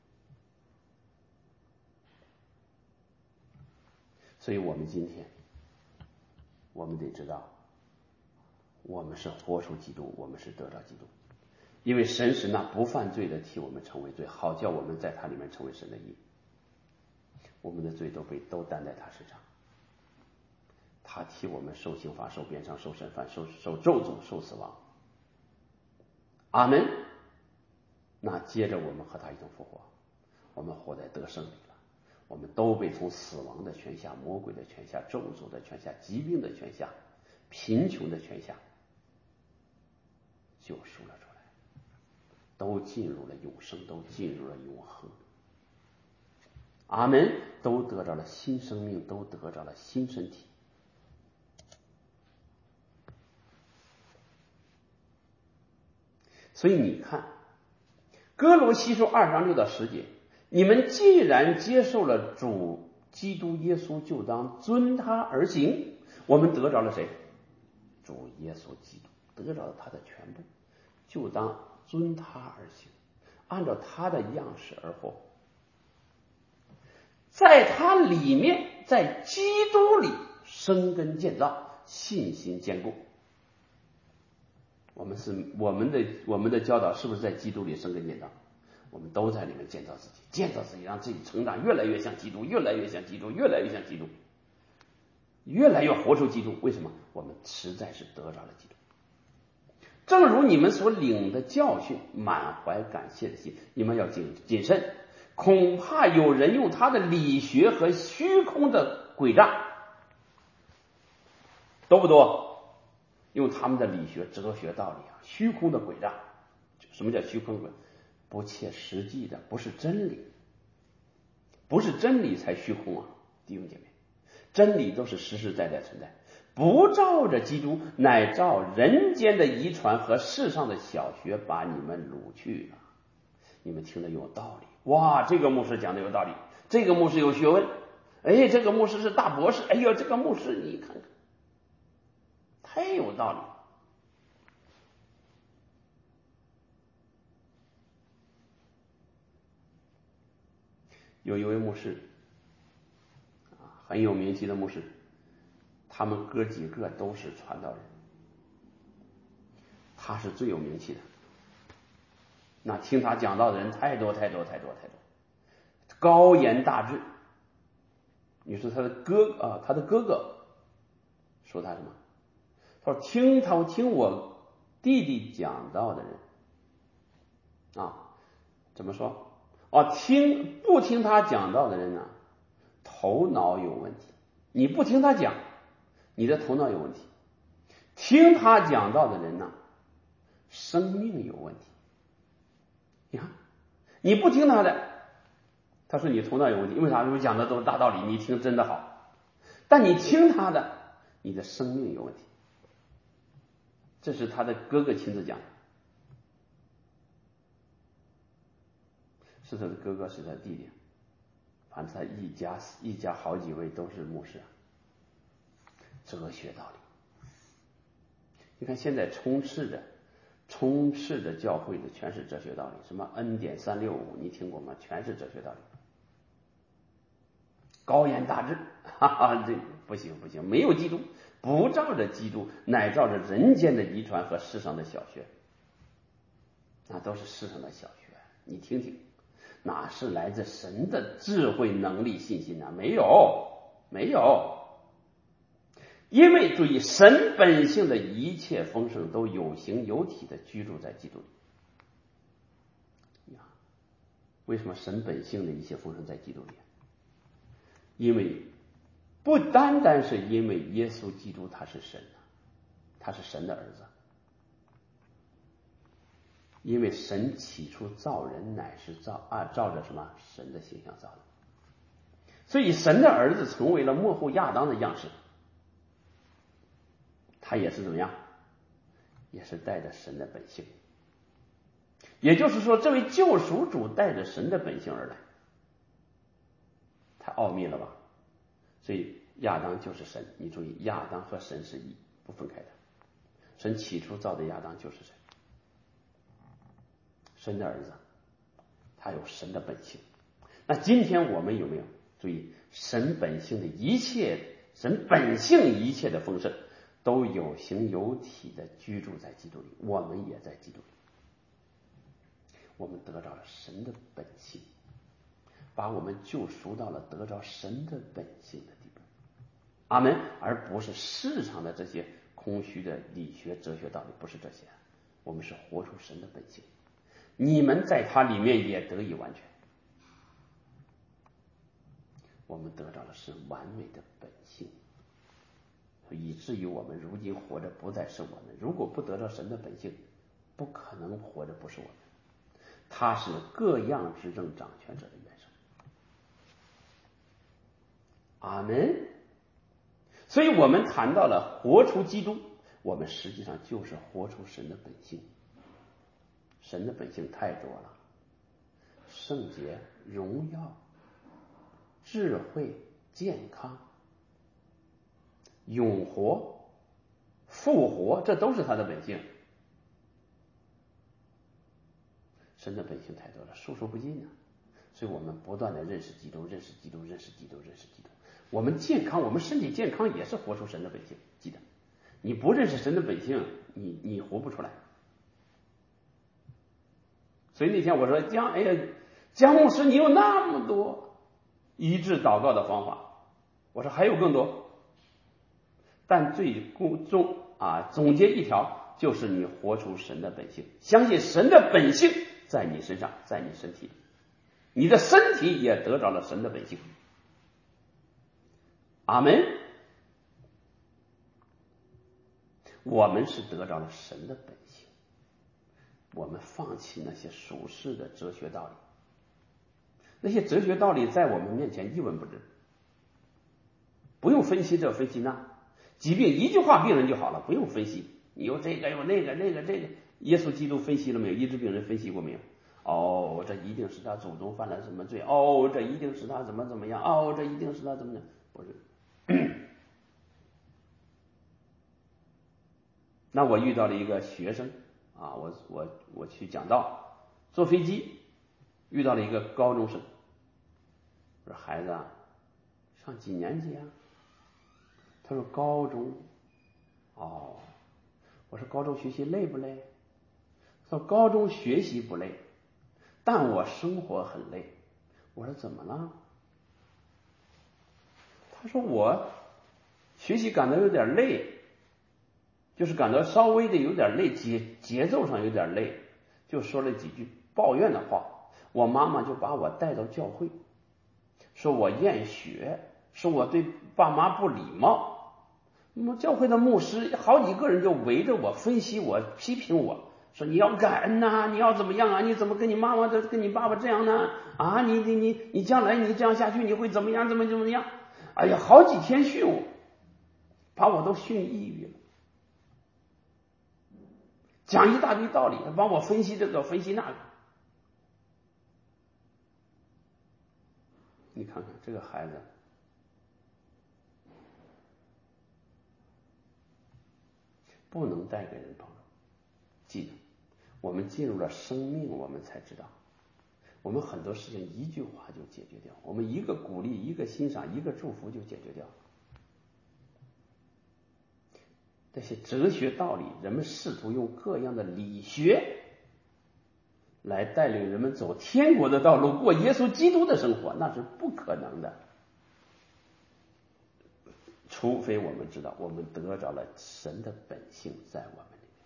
所以我们今天，我们得知道，我们是活出基督，我们是得着基督，因为神使那不犯罪的替我们成为罪，好叫我们在他里面成为神的义。我们的罪都被都担在他身上，他替我们受刑罚、受鞭伤、受审判、受受咒诅、受死亡。阿们。那接着我们和他一同复活，我们活在得胜里了，我们都被从死亡的权下、魔鬼的权下、咒诅的权下、疾病的权下、贫穷的权下救赎了出来，都进入了永生，都进入了永恒。阿们。都得着了新生命，都得着了新身体。 所以你看哥罗西书二章六到十节，你们既然接受了主基督耶稣，就当遵他而行。我们得着了谁？主耶稣基督，得着了他的全部，就当遵他而行，按照他的样式而活，在他里面，在基督里生根建造，信心坚固。我们是我们的我们的教导是不是在基督里生根建造？我们都在里面建造自己，建造自己，让自己成长，越来越像基督，越来越像基督，越来越像基督，越来越活出基督。为什么？我们实在是得着了基督。正如你们所领的教训，满怀感谢的心，你们要谨谨慎，恐怕有人用他的理学和虚空的诡诈，多不多？用他们的理学、哲学道理啊，虚空的诡诈。什么叫虚空诡诈？不切实际的，不是真理，不是真理才虚空啊，弟兄姐妹，真理都是实实在在存在，不照着基督，乃照人间的遗传和世上的小学把你们掳去了。你们听得有道理，哇，这个牧师讲的有道理，这个牧师有学问，哎，这个牧师是大博士，哎呦，这个牧师你看看，太有道理。有一位牧师啊，很有名气的牧师，他们哥几个都是传道人，他是最有名气的，那听他讲道的人太多太多太多太多，高言大志。你说他的哥啊，他的哥哥说他什么？他说听他听我弟弟讲道的人啊，怎么说？哦，听不听他讲道的人呢，头脑有问题。你不听他讲，你的头脑有问题；听他讲道的人呢，生命有问题。你看，你不听他的，他说你头脑有问题，因为啥？因为讲的都是大道理，你听真的好。但你听他的，你的生命有问题。这是他的哥哥亲自讲的，是他的哥哥，是他的弟弟，反正他一家一家好几位都是牧师，哲学道理。你看现在充斥着充斥着教会的全是哲学道理，什么恩典三六五，你听过吗？全是哲学道理，高言大志，哈哈，这不行不行，没有基督，不照着基督，乃照着人间的遗传和世上的小学，那都是世上的小学，你听听，哪是来自神的智慧、能力、信心呢？没有，没有。因为注意，神本性的一切丰盛都有形有体的居住在基督里。为什么神本性的一切丰盛在基督里？因为不单单是因为耶稣基督他是神，他是神的儿子，因为神起初造人乃是照啊照着什么神的形象造的，所以神的儿子成为了末后亚当的样式，他也是怎么样？也是带着神的本性。也就是说，这位救赎主带着神的本性而来，太奥秘了吧？所以亚当就是神，你注意，亚当和神是一不分开的。神起初造的亚当就是神，神的儿子，他有神的本性。那今天我们有没有注意，神本性的一切，神本性一切的丰盛，都有形有体的居住在基督里，我们也在基督里。我们得着了神的本性，把我们救赎到了得着神的本性的地步。阿门。而不是世上的这些空虚的理学、哲学道理，不是这些，我们是活出神的本性。你们在他里面也得以完全。我们得着了是完美的本性，以至于我们如今活着不再是我们。如果不得着神的本性，不可能活着不是我们。他是各样执政掌权者的元首。阿门。所以我们谈到了活出基督，我们实际上就是活出神的本性。 神的本性太多了，圣洁、荣耀、智慧、健康、永活、复活，这都是他的本性。神的本性太多了，数数不尽啊！所以我们不断的认识基督，认识基督，认识基督，认识基督。我们健康，我们身体健康也是活出神的本性。记得，你不认识神的本性，你你活不出来。所以那天我说江，哎呀，江牧师，你有那么多医治祷告的方法，我说还有更多，但最终啊，总结一条，就是你活出神的本性，相信神的本性在你身上，在你身体里，你的身体也得着了神的本性。阿门。我们是得着了神的本性，我们放弃那些俗世的哲学道理，那些哲学道理在我们面前一文不值，不用分析这分析那，疾病一句话病人就好了，不用分析，你有这个有那个那个这个，耶稣基督分析了没有？医治病人分析过没有？哦，这一定是他祖宗犯了什么罪，哦，这一定是他怎么怎么样，哦，这一定是他怎么样，不是。那我遇到了一个学生啊，我我我去讲道，坐飞机遇到了一个高中生，我说孩子啊，上几年级啊？他说高中。哦，我说高中学习累不累？他说高中学习不累，但我生活很累。我说怎么了？他说我学习感到有点累，就是感到稍微的有点累，节节奏上有点累，就说了几句抱怨的话。我妈妈就把我带到教会，说我厌学，说我对爸妈不礼貌。那么教会的牧师好几个人就围着我分析我，批评我，说你要感恩呐、啊，你要怎么样啊？你怎么跟你妈妈的跟你爸爸这样呢？啊，你你你你将来你这样下去你会怎么样？怎么怎么样？哎呀，好几天训我，把我都训抑郁了。讲一大堆道理，他帮我分析这个分析那个。你看看这个孩子，不能带给人帮助。记得，我们进入了生命，我们才知道，我们很多事情一句话就解决掉，我们一个鼓励，一个欣赏，一个祝福就解决掉。这些哲学道理，人们试图用各样的理学来带领人们走天国的道路，过耶稣基督的生活，那是不可能的。除非我们知道我们得着了神的本性在我们里面。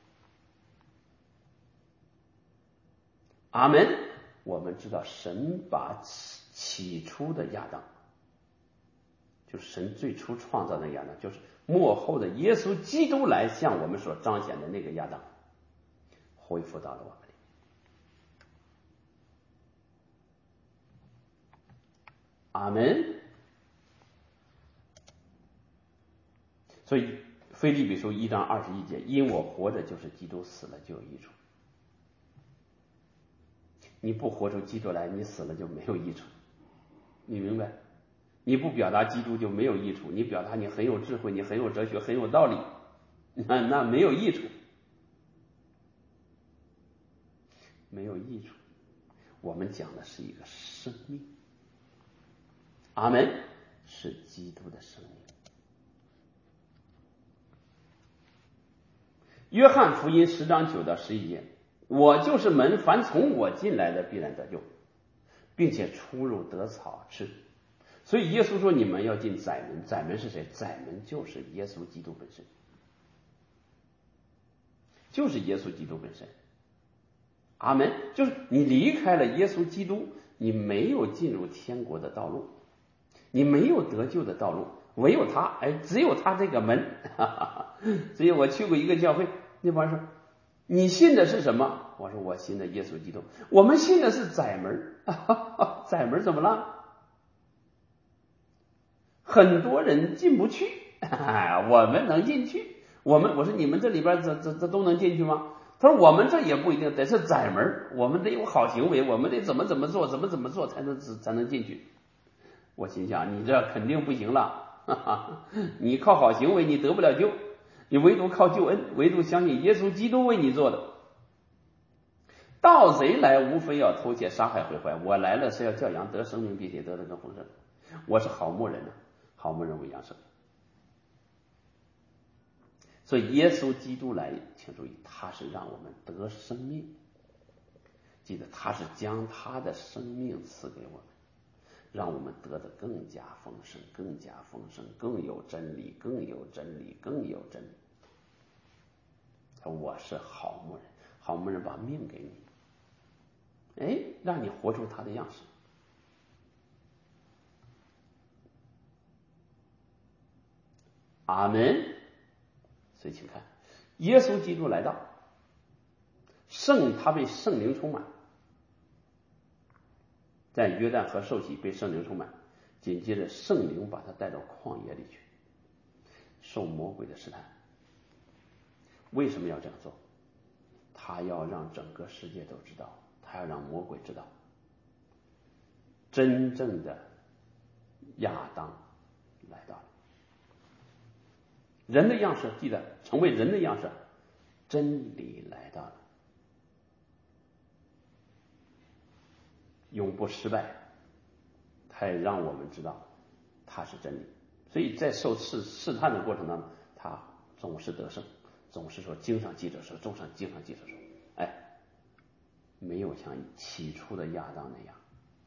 阿门。我们知道神把起初的亚当，就是神最初创造的亚当，就是末后的耶稣基督来向我们所彰显的那个亚当，恢复到了我们里面。阿门。所以腓立比书一章二十一节，因我活着就是基督，死了就有益处。你不活出基督来，你死了就没有益处，你明白？你不表达基督就没有益处，你表达你很有智慧，你很有哲学，很有道理，那那没有益处，没有益处。我们讲的是一个生命，阿门，是基督的生命。约翰福音十章九到十一节，我就是门，凡从我进来的必然得救，并且出入得草吃。所以耶稣说你们要进窄门，窄门是谁？窄门就是耶稣基督本身，就是耶稣基督本身。阿门。就是你离开了耶稣基督，你没有进入天国的道路，你没有得救的道路，唯有他，哎，只有他这个门。哈哈哈。所以我去过一个教会，那帮人说你信的是什么？我说我信的耶稣基督。我们信的是窄门。窄门怎么了？很多人进不去，我们能进去。我们我说你们这里边这这这都能进去吗？ 他说我们这也不一定，得是窄门，我们得有好行为，我们得怎么怎么做，怎么怎么做才能才能进去。我心想，你这肯定不行了，哈哈，你靠好行为你得不了救，你唯独靠救恩，唯独相信耶稣基督为你做的。盗贼来无非要偷窃杀害毁坏，我来了是要叫羊得生命，并且得的更丰盛。我是好牧人呢、啊，好牧人为羊舍。所以耶稣基督来，请注意，他是让我们得生命，记得他是将他的生命赐给我们，让我们得的更加丰盛，更加丰盛，更有真理，更有真理，更有真理。我是好牧人，好牧人把命给你，哎，让你活出他的样式。阿门。所以请看，耶稣基督来到，圣他被圣灵充满，在约旦河受洗被圣灵充满，紧接着圣灵把他带到旷野里去，受魔鬼的试探。为什么要这样做？他要让整个世界都知道，他要让魔鬼知道，真正的亚当来到了。人的样式，记得成为人的样式，真理来到了，永不失败。他也让我们知道他是真理，所以在受试试探的过程当中，他总是得胜，总是说经上记着说，众上经上记着说，哎，没有像起初的亚当那样，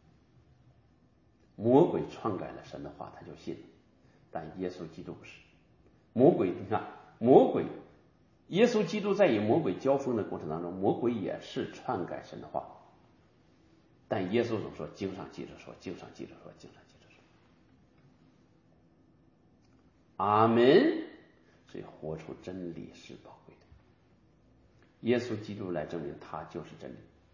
魔鬼篡改了神的话他就信了，但耶稣基督不是。魔鬼，你看，魔鬼，耶稣基督在与魔鬼交锋的过程当中，魔鬼也是篡改神的话，但耶稣总说经上记着说，经上记着说，经上记着说。阿门。所以活出真理是宝贵的，耶稣基督来证明他就是真理，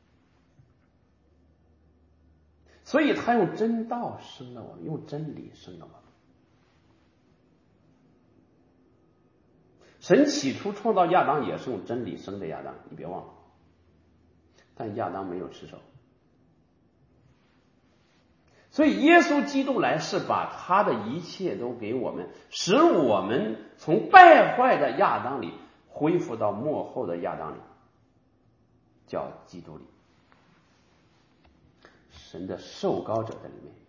所以他用真道生了我们，用真理生了我们。神起初创造亚当也是用真理生的亚当，你别忘了，但亚当没有持守，所以耶稣基督来是把他的一切都给我们，使我们从败坏的亚当里恢复到末后的亚当里，叫基督里，神的受膏者在里面。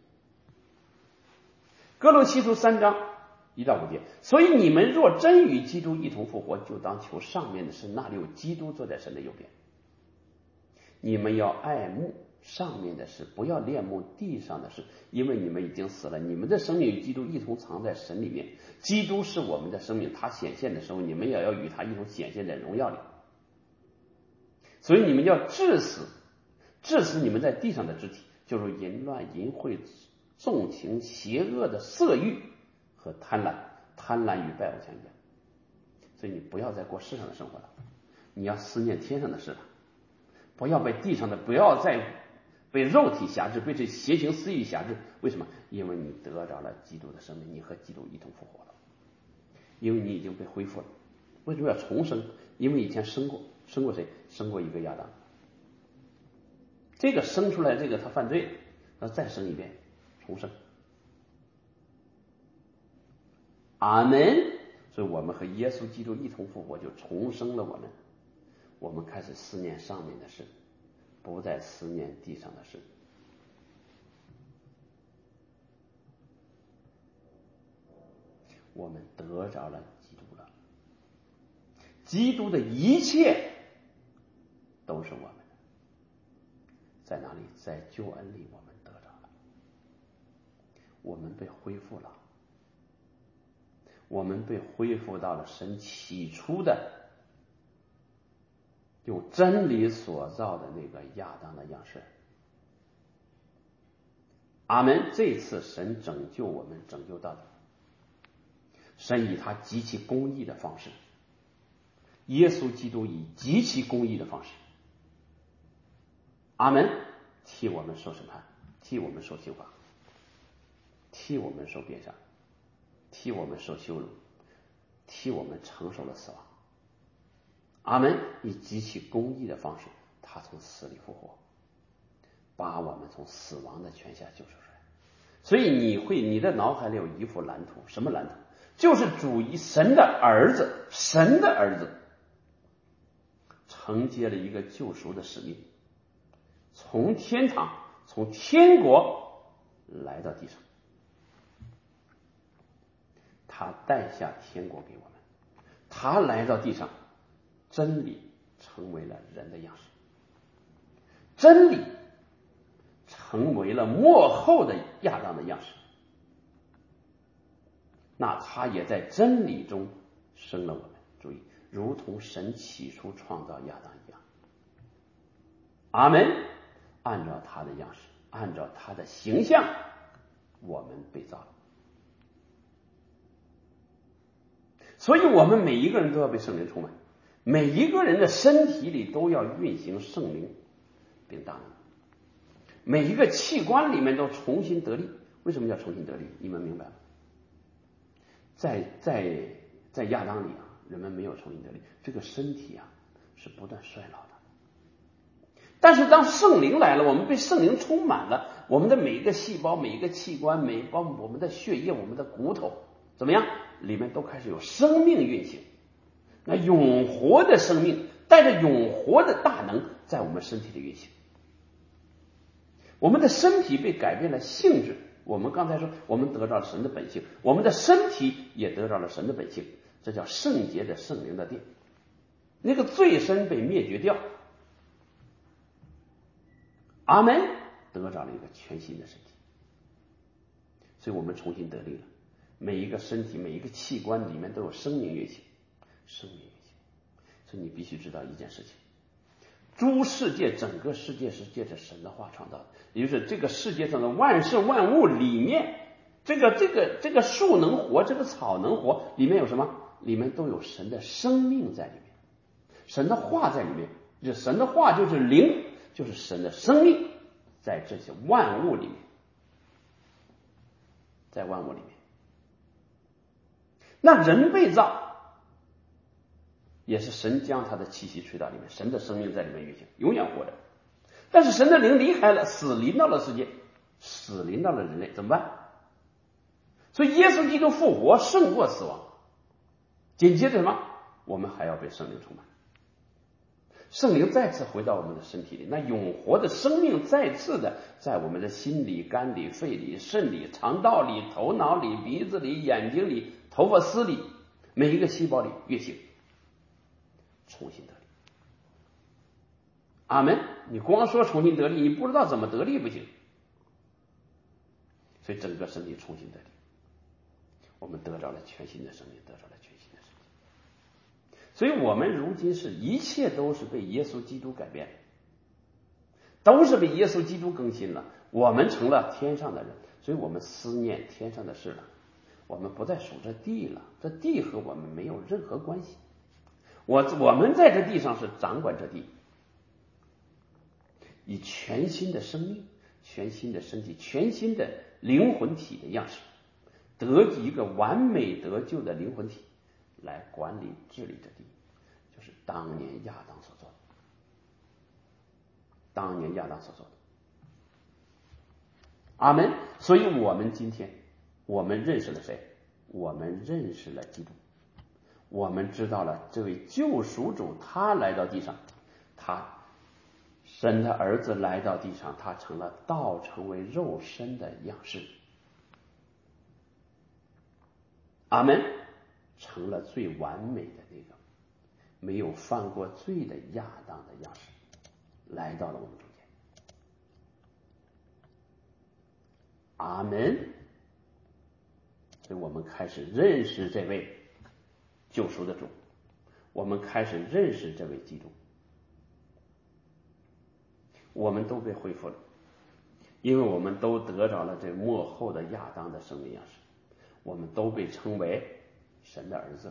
哥罗西书三章一到五节，所以你们若真与基督一同复活，就当求上面的事，那里有基督坐在神的右边。你们要爱慕上面的事，不要恋慕地上的事，因为你们已经死了，你们的生命与基督一同藏在神里面。基督是我们的生命，他显现的时候，你们也要与他一同显现在荣耀里。所以你们要治死，治死你们在地上的肢体，就是淫乱、淫秽、纵情、邪恶的色欲和贪婪，贪婪与拜偶像一样。所以你不要再过世上的生活了，你要思念天上的事了，不要被地上的，不要再被肉体辖制，被这邪情私欲辖制。为什么？因为你得着了基督的生命，你和基督一同复活了，因为你已经被恢复了。为什么要重生？因为以前生过，生过谁？生过一个亚当，这个生出来，这个他犯罪了，他再生一遍，重生。阿门。所以我们和耶稣基督一同复活，就重生了我们，我们开始思念上面的事，不再思念地上的事。我们得着了基督了，基督的一切都是我们的，在哪里？在救恩里我们得着了，我们被恢复了，我们被恢复到了神起初的用真理所造的那个亚当的样式。阿门。这次神拯救我们，拯救到底，神以他极其公义的方式，耶稣基督以极其公义的方式，阿门，替我们受审判，替我们受刑罚，替我们受鞭伤，替我们受羞辱，替我们承受了死亡。 阿们，以极其公义的方式，他从死里复活，把我们从死亡的权下救赎出来。所以你会，你的脑海里有一幅蓝图，什么蓝图？就是主以神的儿子，神的儿子承接了一个救赎的使命，从天堂，从天国来到地上，他带下天国给我们，他来到地上，真理成为了人的样式，真理成为了末后的亚当的样式，那他也在真理中生了我们。注意，如同神起初创造亚当一样。阿们，按照他的样式，按照他的形象，我们被造了。所以我们每一个人都要被圣灵充满，每一个人的身体里都要运行圣灵并大能，每一个器官里面都重新得力。为什么叫重新得力？你们明白吗？在在在亚当里啊，人们没有重新得力，这个身体啊是不断衰老的。但是当圣灵来了，我们被圣灵充满了，我们的每一个细胞、每一个器官、每包括我们的血液、我们的骨头，怎么样？里面都开始有生命运行。那永活的生命带着永活的大能在我们身体里运行。我们的身体被改变了性质，我们刚才说我们得到了神的本性，我们的身体也得到了神的本性，这叫圣洁的圣灵的殿。那个罪身被灭绝掉，阿们，得着了一个全新的身体。所以我们重新得力了，每一个身体每一个器官里面都有生命运行，生命运行。所以你必须知道一件事情，诸世界，整个世界是借着神的话创造的，也就是这个世界上的万事万物里面，这个这个这个树能活，这个草能活，里面有什么？里面都有神的生命在里面，神的话在里面，就神的话就是灵，就是神的生命在这些万物里面，在万物里面。那人被造也是神将他的气息吹到里面，神的生命在里面运行，永远活着。但是神的灵离开了，死临到了世界，死临到了人类，怎么办？所以耶稣基督复活胜过死亡。紧接着什么？我们还要被圣灵充满，圣灵再次回到我们的身体里，那永活的生命再次的在我们的心里、肝里、肺里、肾里、肠道里、头脑里、鼻子里、眼睛里、头发丝里，每一个细胞里运行，重新得力。阿们，你光说重新得力，你不知道怎么得力不行。所以整个身体重新得力，我们得着了全新的生命，得着了全新的生命。所以我们如今是一切都是被耶稣基督改变，都是被耶稣基督更新了，我们成了天上的人，所以我们思念天上的事了，我们不再数这地了，这地和我们没有任何关系。我我们在这地上是掌管这地，以全新的生命、全新的身体、全新的灵魂体的样式，得一个完美得救的灵魂体来管理治理这地，就是当年亚当所做的，当年亚当所做的。阿们。所以我们今天我们认识了谁？我们认识了基督，我们知道了这位救赎主，他来到地上，他神的儿子来到地上，他成了道成为肉身的样式。阿们，成了最完美的那个没有犯过罪的亚当的样式，来到了我们中间。阿们。所以我们开始认识这位救赎的主，我们开始认识这位基督，我们都被恢复了，因为我们都得着了这末后的亚当的生命样式，我们都被称为神的儿子。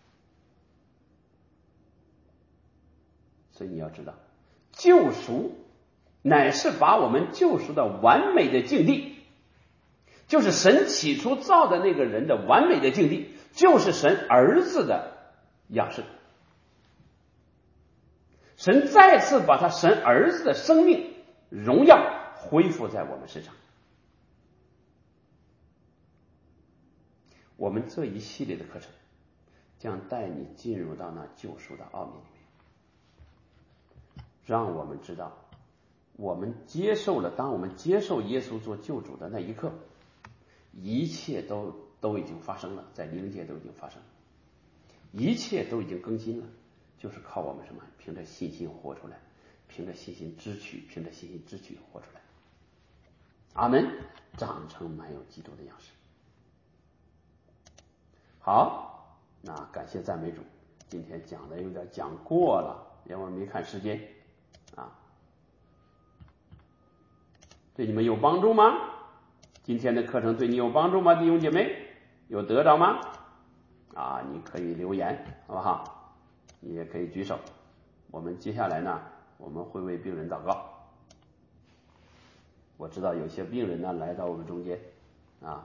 所以你要知道，救赎乃是把我们救赎到完美的境地，就是神起初造的那个人的完美的境地，就是神儿子的样式。 神再次把他神儿子的生命荣耀恢复在我们身上。我们这一系列的课程将带你进入到那救赎的奥秘里面，让我们知道，我们接受了，当我们接受耶稣做救主的那一刻，一切都都已经发生了，在灵界都已经发生了，一切都已经更新了，就是靠我们什么？凭着信心活出来，凭着信心支取，凭着信心支取活出来。阿们，长成满有基督的样式。好，那感谢赞美主，今天讲的有点讲过了，因为我没看时间啊。对你们有帮助吗？今天的课程对你有帮助吗？弟兄姐妹，有得着吗？啊，你可以留言，好不好？你也可以举手。我们接下来呢，我们会为病人祷告。我知道有些病人呢来到我们中间啊，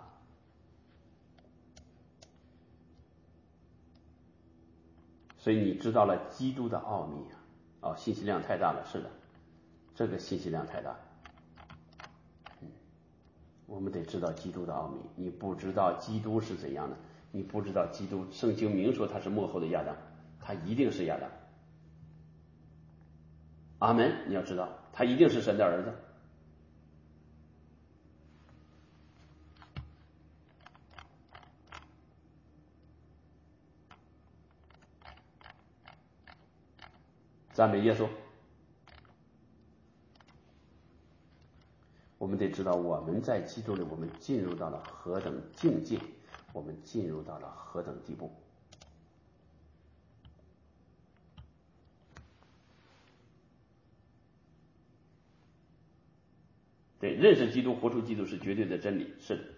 所以你知道了基督的奥秘啊。哦，信息量太大了，是的，这个信息量太大。嗯，我们得知道基督的奥秘。你不知道基督是怎样的，你不知道基督，圣经明说他是末后的亚当，他一定是亚当。阿们，你要知道，他一定是神的儿子。赞美耶稣。我们得知道我们在基督里，我们进入到了何等境界，我们进入到了何等地步。对，认识基督，活出基督是绝对的真理，是的。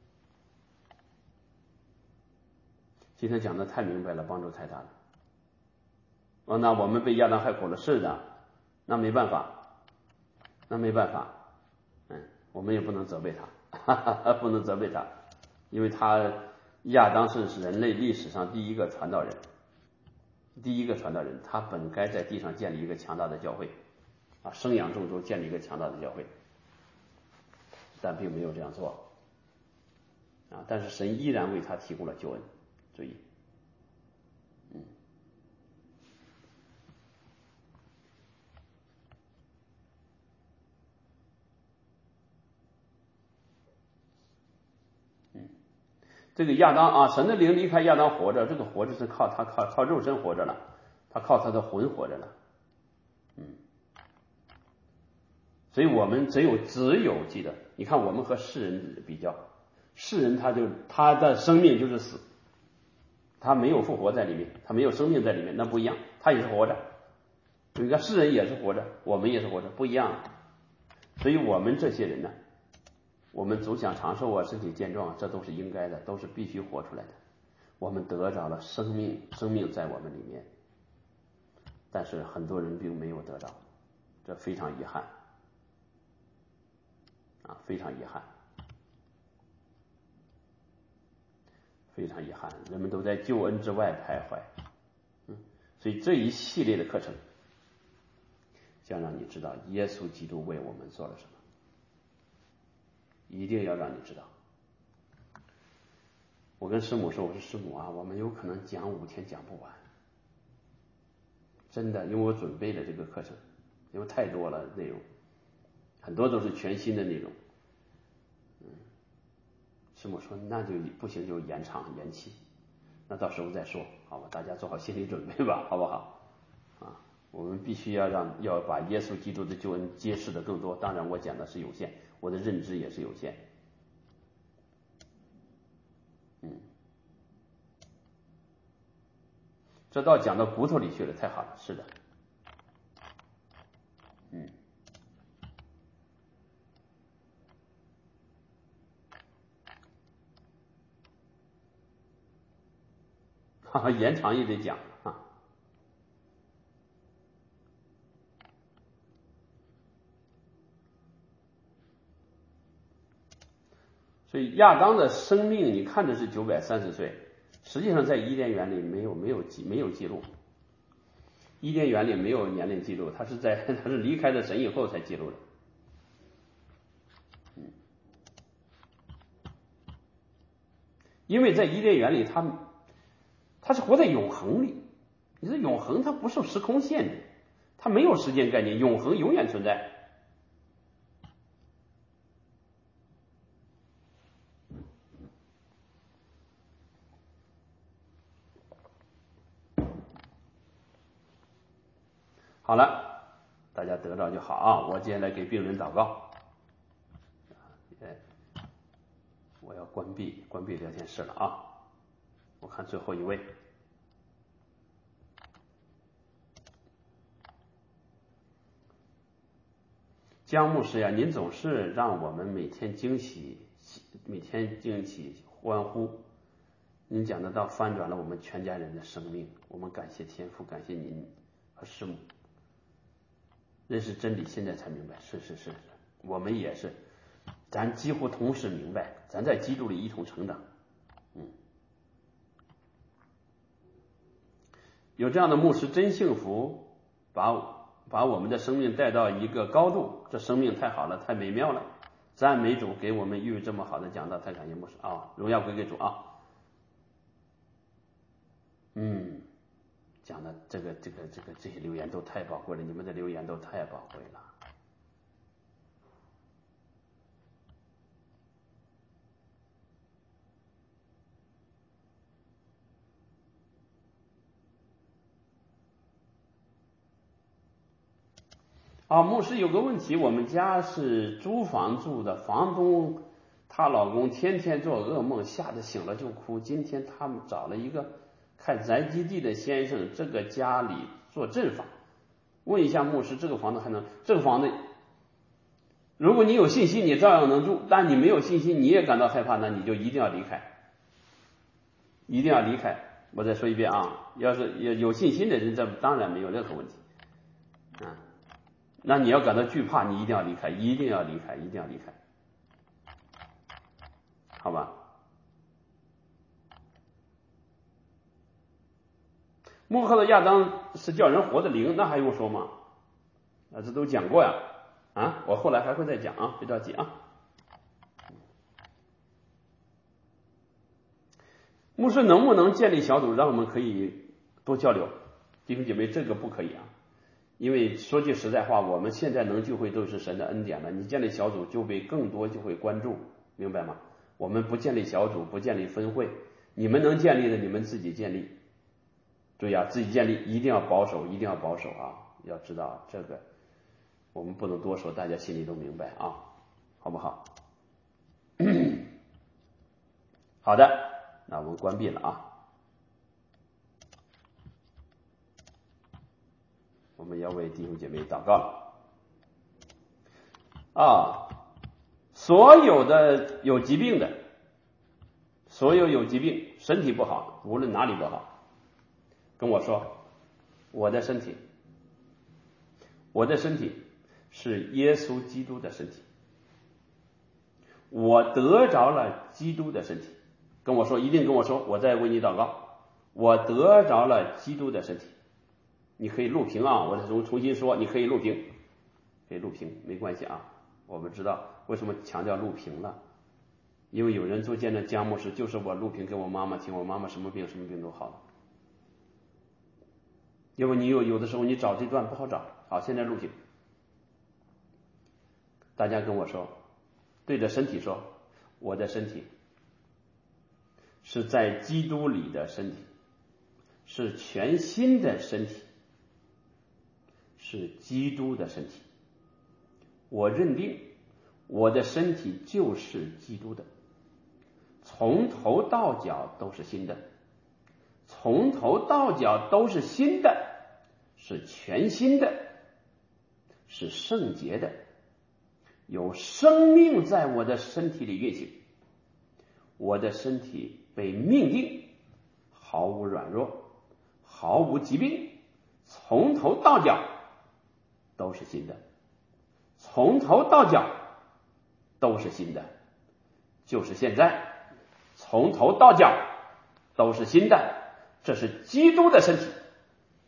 今天讲的太明白了，帮助太大了。哦，那我们被亚当害苦了，是的，那没办法，那没办法，嗯，我们也不能责备他，哈哈，不能责备他，因为他亚当是人类历史上第一个传道人，第一个传道人，他本该在地上建立一个强大的教会，啊，生养众多，建立一个强大的教会，但并没有这样做，啊，但是神依然为他提供了救恩，注意，嗯。这个亚当啊，神的灵离开亚当活着，这个活着是靠他靠靠肉身活着了，他靠他的魂活着了，嗯，所以我们只有只有记得，你看我们和世人比较，世人他就他的生命就是死，他没有复活在里面，他没有生命在里面，那不一样，他也是活着，你看世人也是活着，我们也是活着，不一样，所以我们这些人呢，我们总想长寿啊，身体健壮啊，这都是应该的，都是必须活出来的。我们得着了生命，生命在我们里面，但是很多人并没有得着，这非常遗憾啊，非常遗憾，非常遗憾，人们都在救恩之外徘徊。嗯，所以这一系列的课程将让你知道耶稣基督为我们做了什么，一定要让你知道。我跟师母说，我说师母啊，我们有可能讲五天讲不完，真的，因为我准备了这个课程，因为太多了内容，很多都是全新的内容。嗯，师母说那就不行，就延长延期，那到时候再说，好吧，大家做好心理准备吧，好不好？啊，我们必须要让要把耶稣基督的救恩揭示的更多，当然我讲的是有限，我的认知也是有限。嗯，这倒讲到骨头里去了，太好了，是的。嗯，哈哈，延长也得讲啊。所以亚当的生命，你看的是九百三十岁，实际上在伊甸园里没有没有记没有记录。 伊甸园里没有年龄记录，他是在他是离开了神以后才记录的。嗯，因为在伊甸园里，他他是活在永恒里。你说永恒，它不受时空限制，它没有时间概念，永恒永远存在。好了，大家得着就好啊！我接下来给病人祷告。我要关闭关闭聊天室了啊！我看最后一位。江牧师呀，您总是让我们每天惊喜，每天惊喜欢呼。您讲的道翻转了我们全家人的生命，我们感谢天父，感谢您和师母。认识真理，现在才明白，是是是，我们也是，咱几乎同时明白，咱在基督里一同成长。嗯，有这样的牧师真幸福，把把我们的生命带到一个高度，这生命太好了，太美妙了。赞美主，给我们预这么好的讲道，太感谢牧师啊！荣耀归给主啊！嗯，讲的这个这个这个这些留言都太宝贵了，你们的留言都太宝贵了。啊，牧师有个问题，我们家是租房住的，房东她老公天天做噩梦，吓得醒了就哭。今天他们找了一个看宅基地的先生，这个家里做阵法。问一下牧师，这个房子还能？这个房子，如果你有信心，你照样能住；但你没有信心，你也感到害怕，那你就一定要离开，一定要离开。我再说一遍啊，要是有有信心的人，这当然没有任何问题啊。那你要感到惧怕，你一定要离开，一定要离开，一定要离开，好吧？幕后的亚当是叫人活的灵，那还用说吗？啊，这都讲过呀，啊，我后来还会再讲啊，别着急啊。牧师能不能建立小组，让我们可以多交流？弟兄姐妹，这个不可以啊，因为说句实在话，我们现在能聚会都是神的恩典了，你建立小组就被更多就会关注，明白吗？我们不建立小组，不建立分会，你们能建立的你们自己建立。注意啊，自己建立一定要保守，一定要保守啊！要知道这个，我们不能多说，大家心里都明白啊，好不好？好的，那我们关闭了啊。我们要为弟兄姐妹祷告了啊！所有的有疾病的，所有有疾病，身体不好，无论哪里不好，跟我说，我的身体，我的身体是耶稣基督的身体，我得着了基督的身体。跟我说，一定跟我说，我在为你祷告，我得着了基督的身体。你可以录屏啊，我再重重新说，你可以录屏，可以录屏，没关系啊。我们知道为什么强调录屏了，因为有人做见证江牧师，就是我录屏给我妈妈听，我妈妈什么病什么病都好了。因为你有有的时候你找这段不好找，好，现在录屏，大家跟我说，对着身体说，我的身体是在基督里的身体，是全新的身体，是基督的身体。我认定我的身体就是基督的，从头到脚都是新的，从头到脚都是新的，是全新的，是圣洁的，有生命在我的身体里运行。我的身体被命定毫无软弱，毫无疾病，从头到脚都是新的，从头到脚都是新的，就是现在，从头到脚都是新的。这是基督的身体，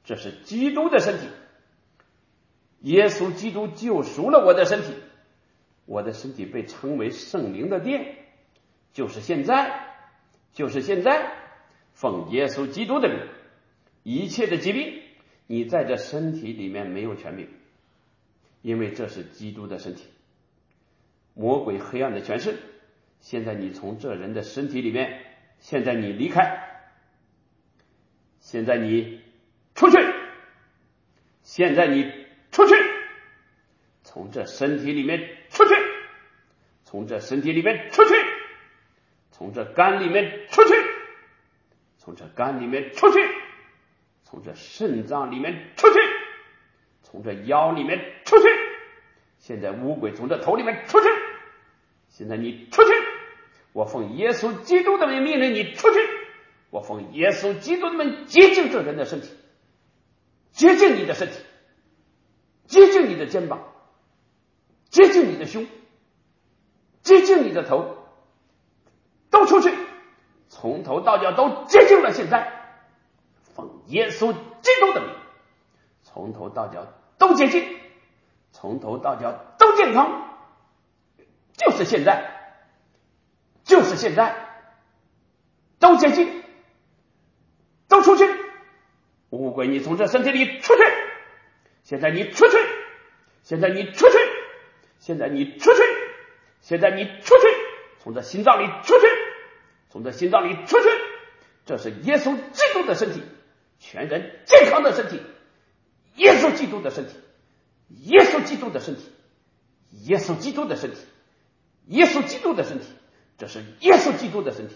这是基督的身体。耶稣基督救赎了我的身体，我的身体被称为圣灵的殿，就是现在，就是现在，奉耶稣基督的名，一切的疾病，你在这身体里面没有权柄，因为这是基督的身体。魔鬼黑暗的权势，现在你从这人的身体里面，现在你离开，现在你出去，现在你出去，从这身体里面出去，从这身体里面出去，从这肝里面出去，从这肝里面出去，从这肾脏里面出去，从这腰里面出去，现在污鬼从这头里面出去，现在你出去，我奉耶稣基督的名命令你出去，我奉耶稣基督的名洁净这人的身体，洁净你的身体，洁净你的肩膀，洁净你的胸，洁净你的头，都出去，从头到脚都洁净了。现在奉耶稣基督的名，从头到脚都洁净，从头到脚都健康，就是现在，就是现在，都洁净，都出去，污鬼你从这身体里出去，现在你出去，现在你出去，现在你出去，现在你出去，从这心脏里出去，从这心脏里出去，这是耶稣基督的身体，全人健康的身体，耶稣基督的身体，耶稣基督的身体，耶稣基督的身体，耶稣基督的身体，这是耶稣基督的身体。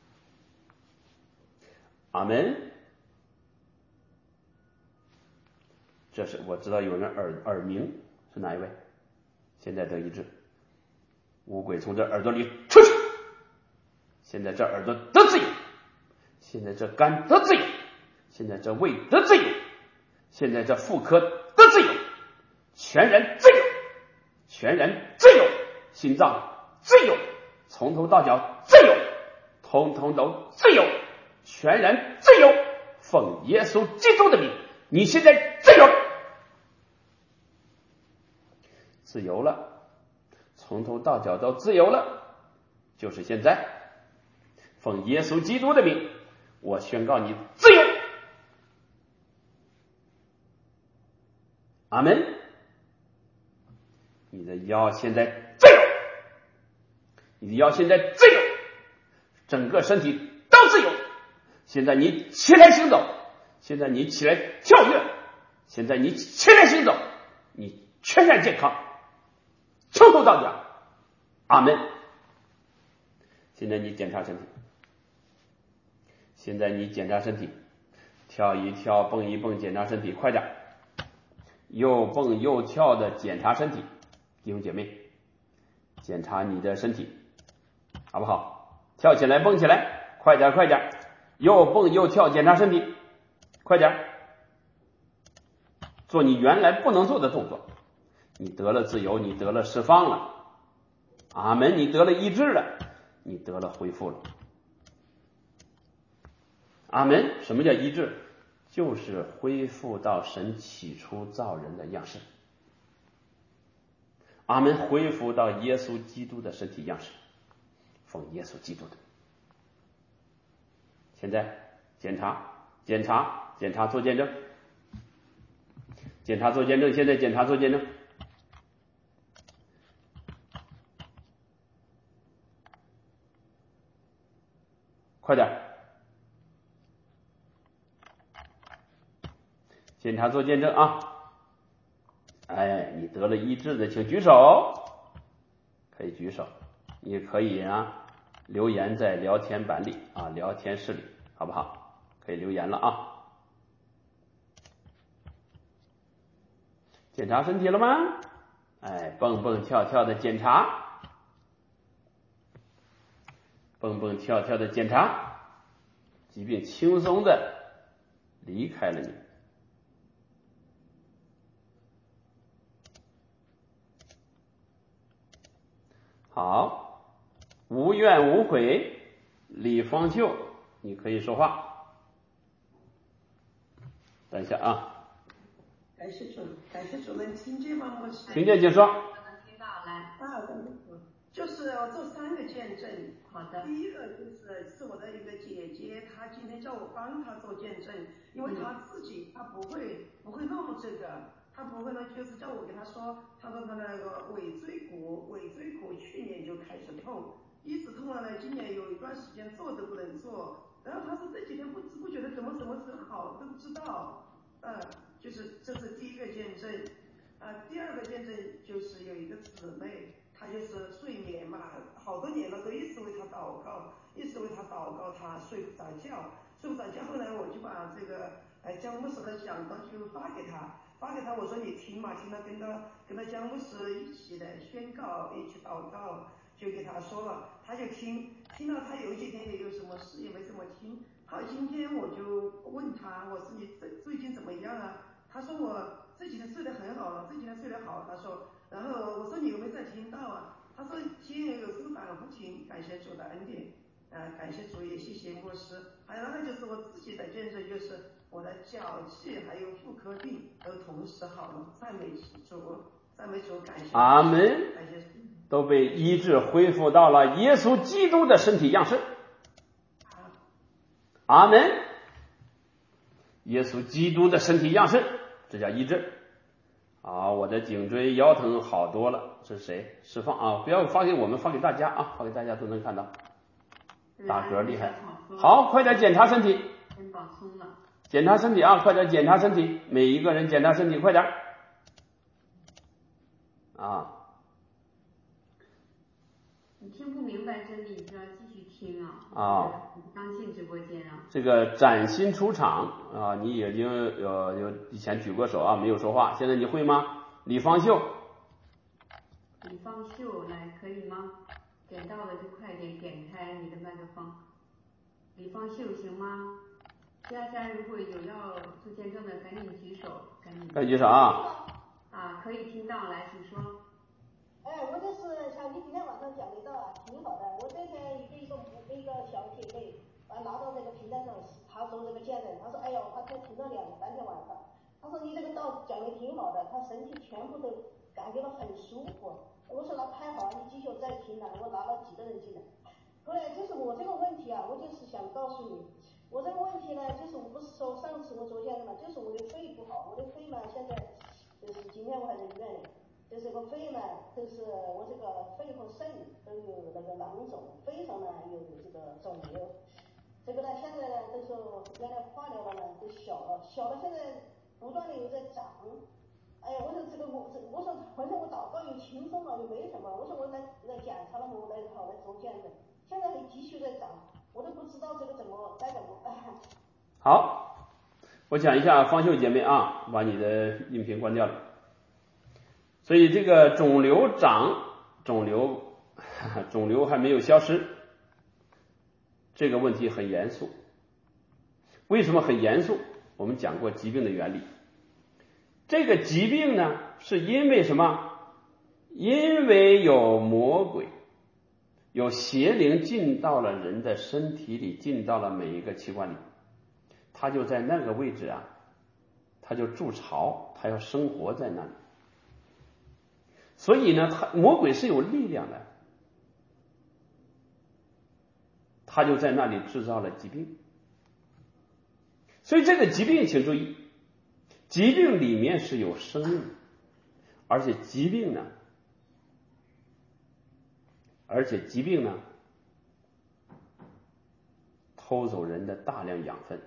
阿门。这是我知道有人耳耳鸣，是哪一位？现在得医治，污鬼从这耳朵里出去，现在这耳朵得自由，现在这肝得自由，现在这胃得自由，现在这妇科得自由，全然自由，全然自由，心脏自由，从头到脚自由，通通都自由，全然自由，奉耶稣基督的名，你现在自由，自由了，从头到脚都自由了，就是现在，奉耶稣基督的名，我宣告你自由。阿门。你的腰现在自由，你的腰现在自由，整个身体都自由。现在你起来行走，现在你起来跳跃，现在你起来行走，你全然健康，从头到脚。阿门。现在你检查身体，现在你检查身体，跳一跳，蹦一蹦，检查身体，快点，又蹦又跳的检查身体。弟兄姐妹，检查你的身体好不好？跳起来，蹦起来，快点快点，又蹦又跳，检查身体，快点，做你原来不能做的动作。你得了自由，你得了释放了，阿门，你得了医治了，你得了恢复了，阿门。什么叫医治？就是恢复到神起初造人的样式，阿门，恢复到耶稣基督的身体样式，奉耶稣基督的。现在检查检查检查做见证，检查做见证，现在检查做见证，快点，检查做见证啊！哎，你得了医治的请举手，可以举手，你可以啊留言在聊天板里啊，聊天室里，好不好？可以留言了啊。检查身体了吗？哎，蹦蹦跳跳的检查，蹦蹦跳跳的检查，疾病轻松的离开了你。好，无怨无悔，李方秀，你可以说话。 等一下啊。 感谢主，感谢主，能听见吗？牧师？ 听见，请说。 能听到，来。 啊，感谢主。就是我做三个见证。 好的。 第一个就是是我的一个姐姐，她今天叫我帮她做见证，因为她自己她不会不会弄这个，她不会呢，就是叫我给她说，她说她那个尾椎骨尾椎骨去年就开始痛，一直痛了呢，今年有一段时间坐都不能坐，然后她说这几天不知不觉的怎么什么时候好都不知道，呃，就是这是第一个见证。啊，第二个见证就是有一个姊妹，她就是睡眠嘛，好多年了都一直为她祷告，一直为她祷告，她睡不着觉，睡不着觉。后来我就把这个呃江牧师的讲道就发给她，发给她，我说你听嘛，听到跟到跟到江牧师一起的宣告，一起祷告，就给她说了，她就听，听了她有几天也有什么事也没怎么听。好，今天我就问她，我说你最最近怎么样啊？她说我这几天睡得很好了，这几天睡得好，他说，然后我我说你有没有在听到啊？他说今天有时反复听，感谢主的恩典，呃，感谢主也谢谢牧师，还有那就是我自己的见证，就是我的脚气还有妇科病都同时好了，赞美主，赞美主，感谢阿门， 感谢主， 都被医治恢复到了耶稣基督的身体样式。阿门，耶稣基督的身体样式，这叫医治。啊，我的颈椎腰疼好多了，这是谁？释放啊！不要发给我们，发给大家啊，发给大家都能看到。打嗝厉害，好，快点检查身体。 肩膀松了。 检查身体啊，快点检查身体，每一个人检查身体，快点。啊。 你听不明白真理，你就要继续听啊。 啊。 刚进直播间啊。 这个崭新出场啊，你已经有有以前举过手啊，没有说话，现在你会吗？李方秀。 李方秀，来可以吗？点到了就快点点开你的麦克风。李方秀行吗？佳佳如果有要做见证的，赶紧举手，赶紧。 赶紧举手啊！ 啊，可以听到，来，请说。 哎，我就是像你今天晚上讲的道啊，挺好的。我这天一个一个一个小姐妹，完拿到这个平台上，她说这个见证，她说哎呦，她才听了两三天晚上，她说你这个道讲的挺好的，她身体全部都感觉到很舒服。我说那太好，你继续再听了，我拿了几个人进来。后来就是我这个问题啊，我就是想告诉你，我这个问题呢，就是我不是说上次我昨天的嘛，就是我的肺不好，我的肺嘛现在就是今天我还在医院里。就是个肺呢，就是我这个肺和肾都有那个囊肿，肺上呢有这个肿瘤，这个呢现在呢都是原来化疗了呢都小了，小了现在不断的有在长。哎呀，我说这个我我说反正我祷告又轻松了又没什么，我说我来来检查了我来好来做见证，现在还继续在长，我都不知道这个怎么该怎么办。 好，我讲一下方秀姐妹啊，把你的音频关掉了。所以这个肿瘤长，肿瘤肿瘤还没有消失，这个问题很严肃。为什么很严肃？我们讲过疾病的原理。这个疾病呢，是因为什么？因为有魔鬼，有邪灵进到了人的身体里，进到了每一个器官里，他就在那个位置啊，他就筑巢，他要生活在那里。所以呢，他魔鬼是有力量的，他就在那里制造了疾病。所以这个疾病请注意，疾病里面是有生命，而且疾病呢，而且疾病呢，偷走人的大量养分，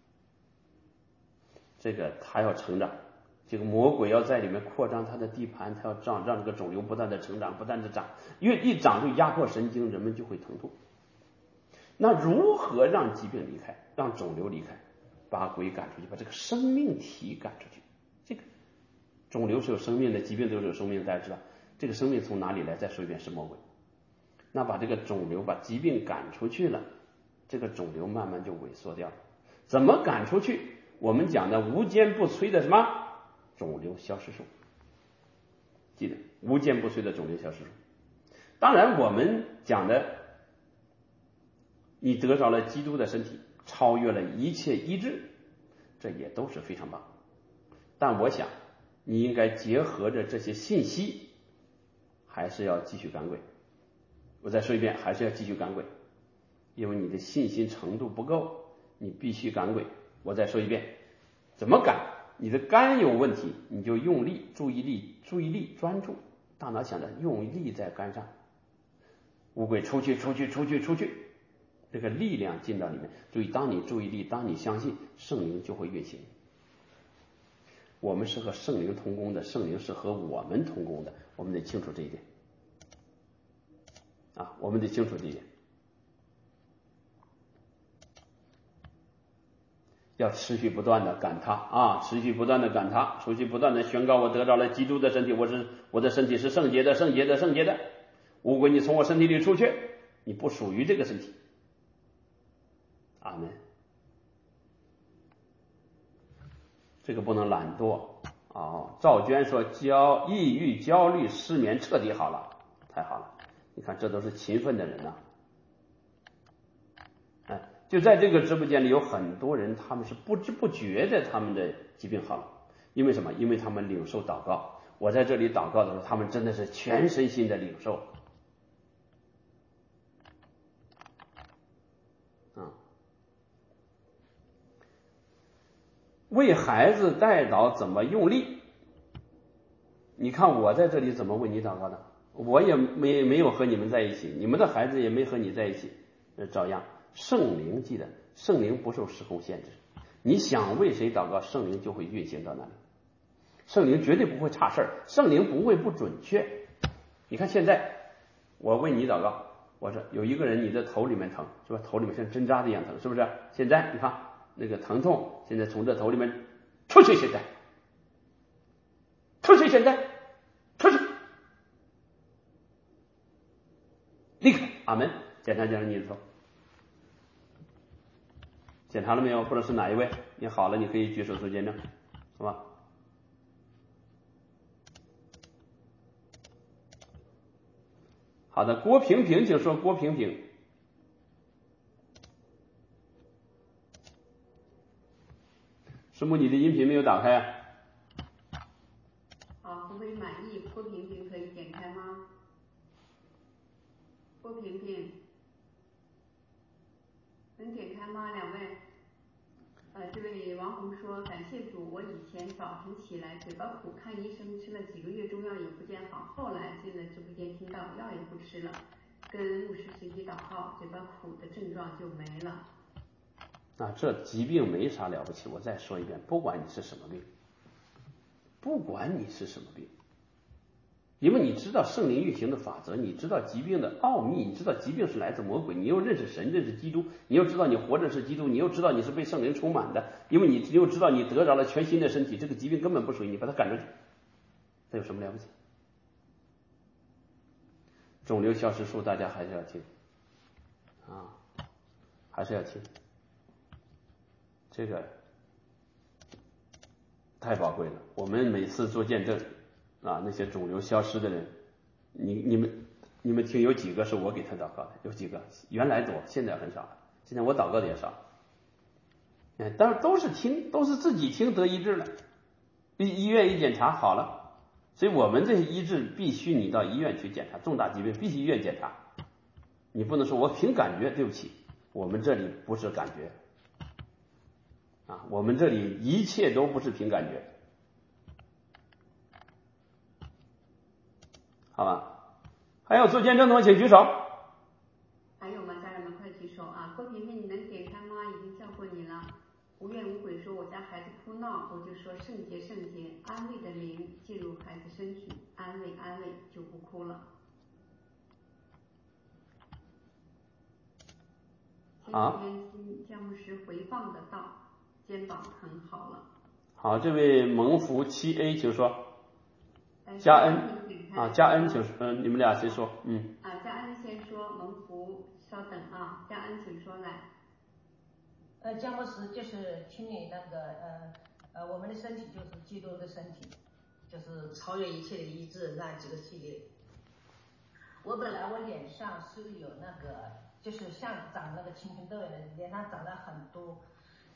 这个他要成长。这个魔鬼要在里面扩张他的地盘，他要让让这个肿瘤不断的成长，不断的长，越一长就压迫神经，人们就会疼痛。那如何让疾病离开，让肿瘤离开，把鬼赶出去，把这个生命体赶出去？这个肿瘤是有生命的，疾病都是有生命的，大家知道这个生命从哪里来？再说一遍，是魔鬼。那把这个肿瘤把疾病赶出去了，这个肿瘤慢慢就萎缩掉了。怎么赶出去？我们讲的无坚不摧的什么肿瘤消失术，记得无坚不摧的肿瘤消失术。当然我们讲的，你得着了基督的身体，超越了一切医治， 这也都是非常棒。但我想你应该结合着这些信息，还是要继续赶鬼。我再说一遍，还是要继续赶鬼，因为你的信心程度不够，你必须赶鬼。我再说一遍，怎么赶？你的肝有问题，你就用力，注意力，注意力专注，大脑想着用力在肝上，乌龟出去，出去，出去，出去，这个力量进到里面。注意，当你注意力，当你相信，圣灵就会运行。我们是和圣灵同工的，圣灵是和我们同工的，我们得清楚这一点啊，我们得清楚这一点。要持续不断的赶他啊，持续不断的赶他，持续不断的宣告我得着了基督的身体，我是我的身体是圣洁的，圣洁的，圣洁的。乌龟，你从我身体里出去，你不属于这个身体。阿门。这个不能懒惰啊。赵娟说焦抑郁、焦虑、失眠彻底好了，太好了。你看这都是勤奋的人呐、啊。哎，就在这个直播间里有很多人，他们是不知不觉的他们的疾病好了。因为什么？因为他们领受祷告。我在这里祷告的时候，他们真的是全身心的领受。啊，为孩子带祷怎么用力？你看我在这里怎么为你祷告的？我也没没有和你们在一起，你们的孩子也没和你在一起，照样。圣灵记得，圣灵不受时空限制，你想为谁祷告，圣灵就会运行到那里。圣灵绝对不会差事儿，圣灵不会不准确。你看现在我为你祷告，我说有一个人你的头里面疼是吧？头里面像针扎的一样疼，是不是？现在你看那个疼痛现在从这头里面出去，现在出去，现在出去，立刻阿门。检查检查你的头，检查了没有？不知道是哪一位？你好了，你可以举手做见证，好吧？好的，郭萍萍，请说。郭萍萍，师母，你的音频没有打开啊？ 好，不会满意。郭萍萍可以点开吗？郭萍萍，能点开吗？两位？呃，这位王红说，感谢主，我以前早晨起来嘴巴苦，看医生吃了几个月中药也不见好，后来进了直播间听到药也不吃了，跟牧师学习祷告，嘴巴苦的症状就没了。 啊，这疾病没啥了不起。我再说一遍，不管你是什么病，不管你是什么病，因为你知道圣灵运行的法则，你知道疾病的奥秘，你知道疾病是来自魔鬼，你又认识神，认识基督，你又知道你活着是基督，你又知道你是被圣灵充满的，因为你又知道你得着了全新的身体，这个疾病根本不属于你，把它赶出去，这有什么了不起？肿瘤消失术大家还是要听啊，还是要听，这个太宝贵了。我们每次做见证啊，那些肿瘤消失的人，你你们你们听，有几个是我给他祷告的？有几个？原来多，现在很少了。现在我祷告的也少。哎，当然都是听，都是自己听得医治了，医医院一检查好了。所以我们这些医治必须你到医院去检查，重大疾病必须医院检查。你不能说我凭感觉，对不起，我们这里不是感觉啊，我们这里一切都不是凭感觉。好吧，还有做见证的请举手。 还有吗？家人们快举手啊！郭萍萍，你能点开吗？已经叫过你了。无怨无悔说，我家孩子哭闹，我就说圣洁圣洁，安慰的灵进入孩子身体，安慰安慰就不哭了。 好， 前几天姜牧师回放的道，肩膀疼好了。 好，这位蒙福七 A 请说。加恩啊，加恩请嗯、呃，你们俩谁说？嗯。 啊，加恩先说，蒙福稍等啊，加恩请说来。 呃，姜牧师就是听你那个呃呃，我们的身体就是基督的身体，就是超越一切的医治那几个系列。我本来我脸上是有那个，就是像长那个青春痘一样的，脸上长了很多，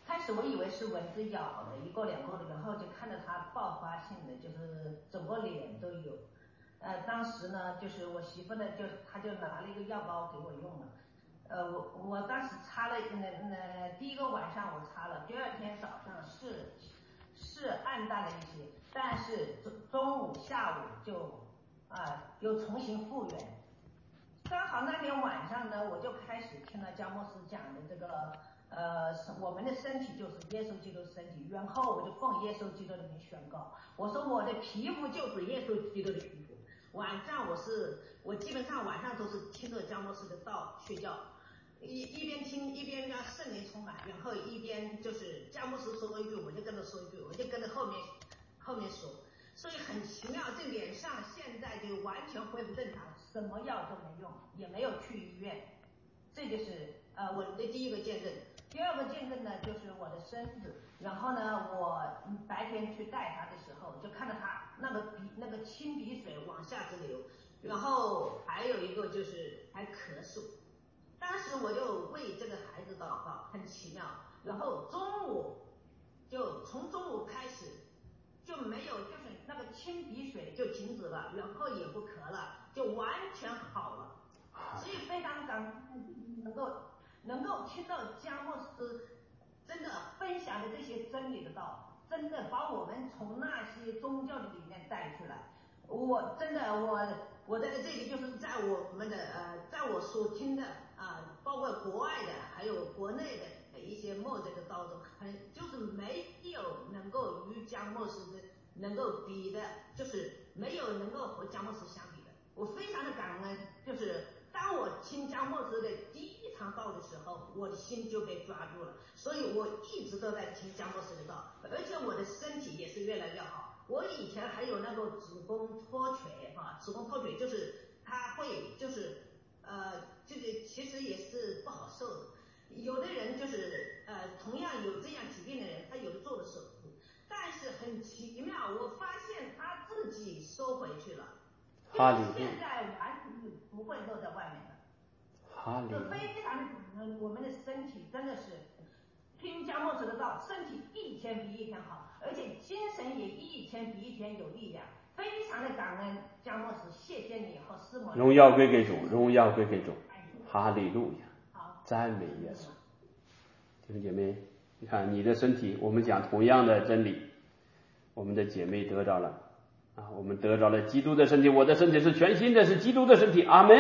开始我以为是蚊子咬的，一个两个的，然后就看到它爆发性的，就是整个脸都有。呃，当时呢，就是我媳妇呢，就她就拿了一个药膏给我用了。呃，我我当时擦了，那那第一个晚上我擦了，第二天早上是是暗淡了一些，但是中中午下午就啊、呃、又重新复原。刚好那天晚上呢，我就开始听了姜牧师讲的这个，呃，我们的身体就是耶稣基督身体，然后我就奉耶稣基督的名宣告，我说我的皮肤就是耶稣基督的皮肤。晚上我是我基本上晚上都是听着姜牧师的道睡觉，一一边听一边让圣灵充满，然后一边就是姜牧师说一句我就跟着说一句，我就跟着后面后面说。所以很奇妙，这脸上现在就完全恢复正常，什么药都没用，也没有去医院。这就是呃我的第一个见证。第二个见证呢，就是我的孙子。然后呢，我白天去带他的时候，就看到他那个鼻那个清鼻水往下直流，然后还有一个就是还咳嗽。当时我就为这个孩子祷告，很奇妙。然后中午就从中午开始。就没有，就是那个清鼻水就停止了，然后也不咳了，就完全好了。所以非常感能够能够听到姜牧师真的分享的这些真理的道，真的把我们从那些宗教的里面带出来。我真的我我在这里就是在我们的呃，在我所听的啊、呃，包括国外的还有国内的一些牧者的道中，很就是没有能够与姜牧师的能够比的，就是没有能够和姜牧师相比的。我非常的感恩，就是当我听姜牧师的第一堂道的时候，我的心就被抓住了，所以我一直都在听姜牧师的道，而且我的身体也是越来越好。我以前还有那个子宫脱垂哈，子宫脱垂就是它会就是呃这个其实也是不好受的。有的人就是呃同样有这样疾病的人，他有的做了手术，但是很奇妙，我发现他自己收回去了，就是现在完全不会露在外面的。 哈利路亚， 非常的感恩，我们的身体真的是听姜牧师的道，身体一天比一天好，而且精神也一天比一天有力量，非常的感恩姜牧师，谢谢你和师母。 荣耀归给主，荣耀归给主，哈利路亚，赞美耶稣。弟兄姐妹，你看你的身体，我们讲同样的真理，我们的姐妹得着了啊，我们得着了基督的身体，我的身体是全新的，是基督的身体，阿门，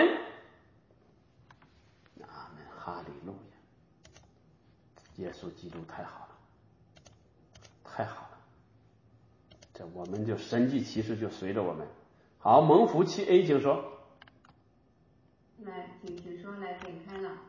阿门，哈利路亚，耶稣基督太好了，太好了，这我们就神迹奇事就随着我们。好，蒙福七 A 请说。 来，请请说，来点开了。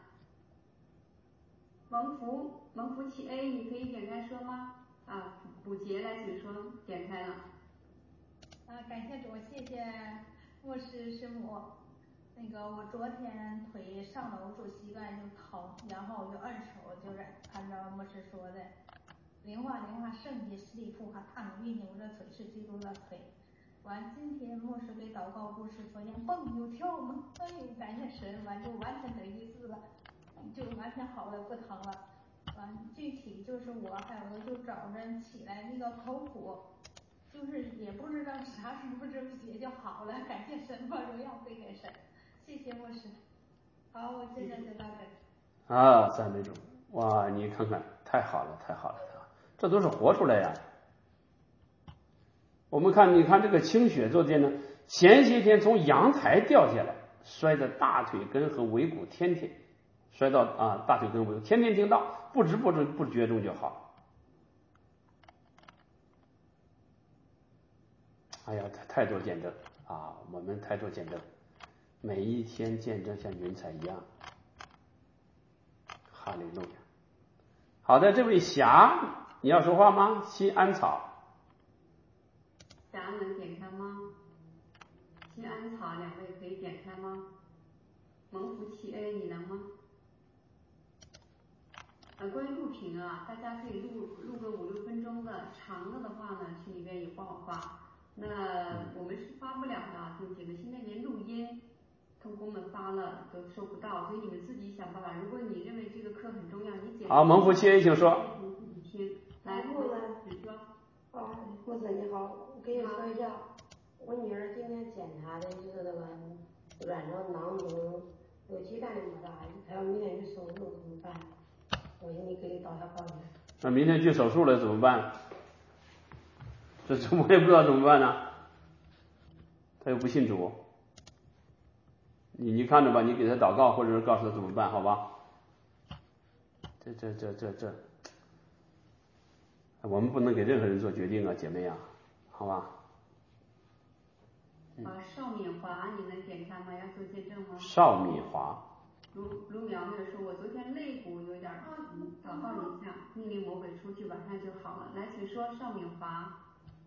蒙福蒙福七 A， 你可以点开说吗？啊，补洁来，请说，点开了。 啊，感谢主，谢谢牧师师母。那个我昨天腿上楼做膝盖就疼，然后我就按手，就是按照牧师说的，灵化灵化圣洁实力复活，大能运行，我这腿是基督的腿。完，今天牧师给祷告故事说让蹦又跳嘛，哎呦，感谢神，完就完全得医治了，就完全好了，不疼了。完，具体就是我还有就早晨起来那个口苦。就是也不知道啥时候这不也就好了，感谢神，把荣耀归给神，谢谢牧师。好，我现在就到这。 啊，赞美主！哇，你看看，太好了，太好了，太好了，这都是活出来呀。我们看，你看这个清雪昨天呢，前些天从阳台掉下来，摔得大腿根和尾骨天天摔到啊，大腿根尾骨天天听到，不知不知不觉中就好。哎呀，太多见证啊！我们太多见证，每一天见证像云彩一样。哈利路亚！好的，这位霞，你要说话吗？西安草。 霞能点开吗？西安草，两位可以点开吗？蒙福七 A， 你能吗？呃，关于录屏啊，大家可以录录个五六分钟的，长的的话呢，请你愿意帮我发。那我们是发不了的，弟兄姐妹，现在连录音通功能发了都收不到，所以你们自己想办法。如果你认为这个课很重要，你剪。 好，蒙福七 A， 请说。 来， 牧人， 你说。 啊，牧师你好，我跟你说一下，我女儿今天检查的就是那个软弱囊肿，有鸡蛋那么大，还要明天去手术怎么办？我说你可以找他报警。 那明天去手术了怎么办？这这我也不知道怎么办呢。他又不信主，你你看着吧，你给他祷告，或者是告诉他怎么办，好吧？这这这这这，我们不能给任何人做决定啊，姐妹啊，好吧？ 啊，邵敏华，你能检查吗？要做见证吗？ 邵敏华。 卢卢苗苗说，我昨天肋骨有点疼，祷告一下，命令魔鬼出去，晚上就好了。来，请说，邵敏华。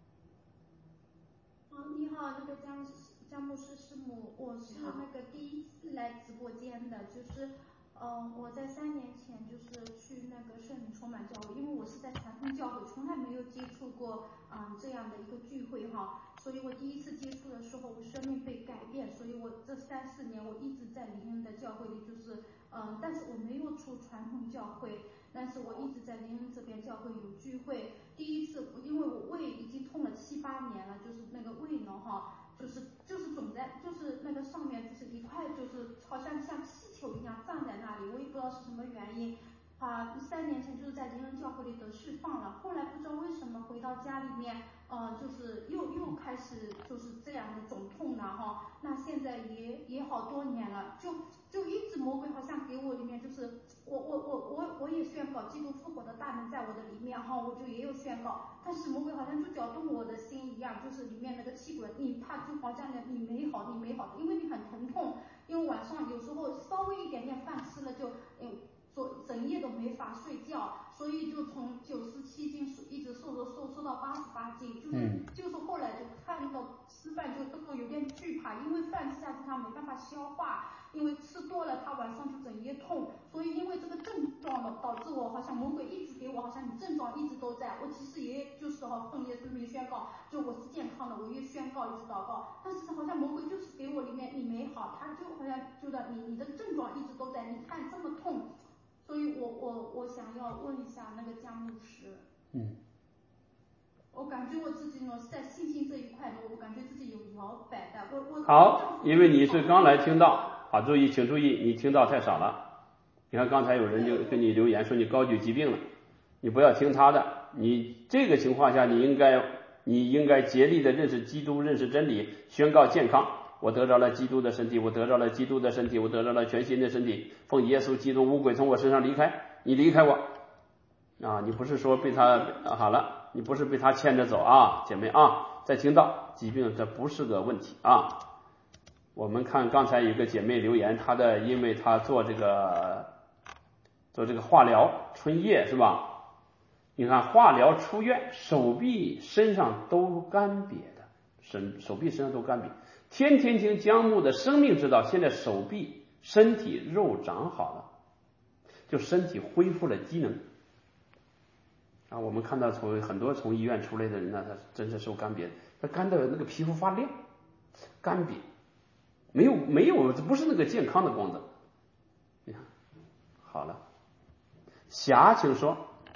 啊，你好，那个江江牧师师母，我是那个第一次来直播间的，就是，嗯、呃，我在三年前就是去那个圣灵充满教会，因为我是在传统教会，从来没有接触过嗯、呃、这样的一个聚会哈，所以我第一次接触的时候，我生命被改变，所以我这三四年我一直在灵恩的教会里，就是嗯、呃，但是我没有出传统教会。但是我一直在灵恩这边教会有聚会，第一次因为我胃已经痛了七八年了，就是那个胃呢哈，就是就是肿在就是那个上面就是一块就是好像像气球一样站在那里，我也不知道是什么原因啊。三年前就是在灵恩教会里得释放了，后来不知道为什么回到家里面，呃，就是又又开始就是这样的肿痛了哈。那现在也也好多年了，就就一直魔鬼好像给我里面就是我我我我我也宣告基督复活的大门在我的里面哈，我就也有宣告，但是魔鬼好像就搅动我的心一样，就是里面那个气管，你他就好像你没好你没好的，因为你很疼痛，因为晚上有时候稍微一点点饭吃了就嗯。昨整夜都没法睡觉，所以就从九十七斤一直瘦瘦瘦瘦到八十八斤，就是、嗯、就是后来就看到吃饭就都有点惧怕，因为饭吃下去他没办法消化，因为吃多了他晚上就整夜痛，所以因为这个症状呢导致我好像魔鬼一直给我好像你症状一直都在，我其实也就是哈奉耶稣名宣告，就我是健康的，我也宣告一直祷告，但是好像魔鬼就是给我里面你没好，他就好像觉得你你的症状一直都在，你看这么痛。所以我我我想要问一下那个江牧师， 嗯， 我感觉我自己呢在信心这一块呢，我感觉自己有摇摆的，我我好，因为你是刚来听到，好，注意，请注意，你听到太少了。你看刚才有人就跟你留言说你高举疾病了，你不要听他的，你这个情况下你应该你应该竭力的认识基督，认识真理，宣告健康。我得着了基督的身体，我得着了基督的身体，我得着了全新的身体，奉耶稣基督污鬼从我身上离开，你离开我啊！你不是说被他、啊、好了，你不是被他牵着走啊，姐妹啊，在听到疾病这不是个问题啊。我们看刚才有个姐妹留言，她的因为她做这个做这个化疗春夜是吧？你看化疗出院，手臂身上都干瘪的，手手臂身上都干瘪。天天听江牧的生命之道，现在手臂身体肉长好了，就身体恢复了机能啊。我们看到从很多从医院出来的人呢，他真是受干瘪，他干的那个皮肤发亮，干瘪，没有没有，不是那个健康的光泽。你看好了，霞请说。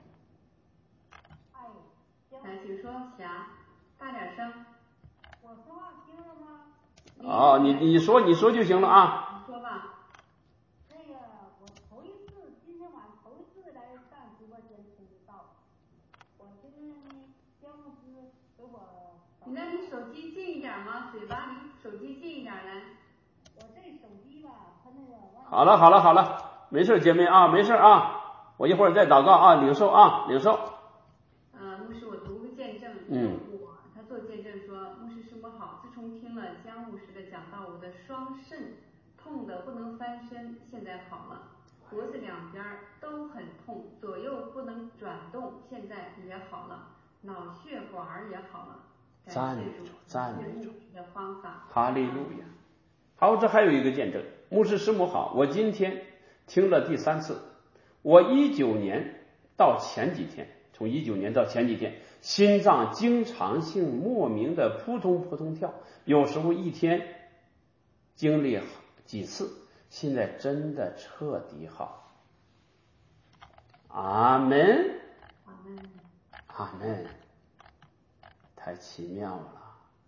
哎， 来，请说，霞，大点声。 我说话听了吗？ 哦，你你说你说就行了啊。 你说吧。 那个我头一次今天晚上头一次来上直播间听到，我今天江牧师给我。 你那离手机近一点吗？嘴巴离手机近一点来。 我这手机吧，它那个。 好了好了好了，没事姐妹啊，没事啊，我一会儿再祷告啊，领受啊，领受。 呃，牧师，我读个见证。 嗯。 我他做见证说，牧师师母好，自从听了江牧师的讲道，我的双肾痛得不能翻身，现在好了。脖子两边都很痛，左右不能转动，现在也好了。脑血管也好了。 赞美主，赞美主的方法。 哈利路亚。好，这还有一个见证，牧师师母好，我今天听了第三次。我一九年到前几天，从一九年到前几天，心脏经常性莫名的扑通扑通跳，有时候一天经历几次，现在真的彻底好。阿门。 阿门。 阿门，太奇妙了。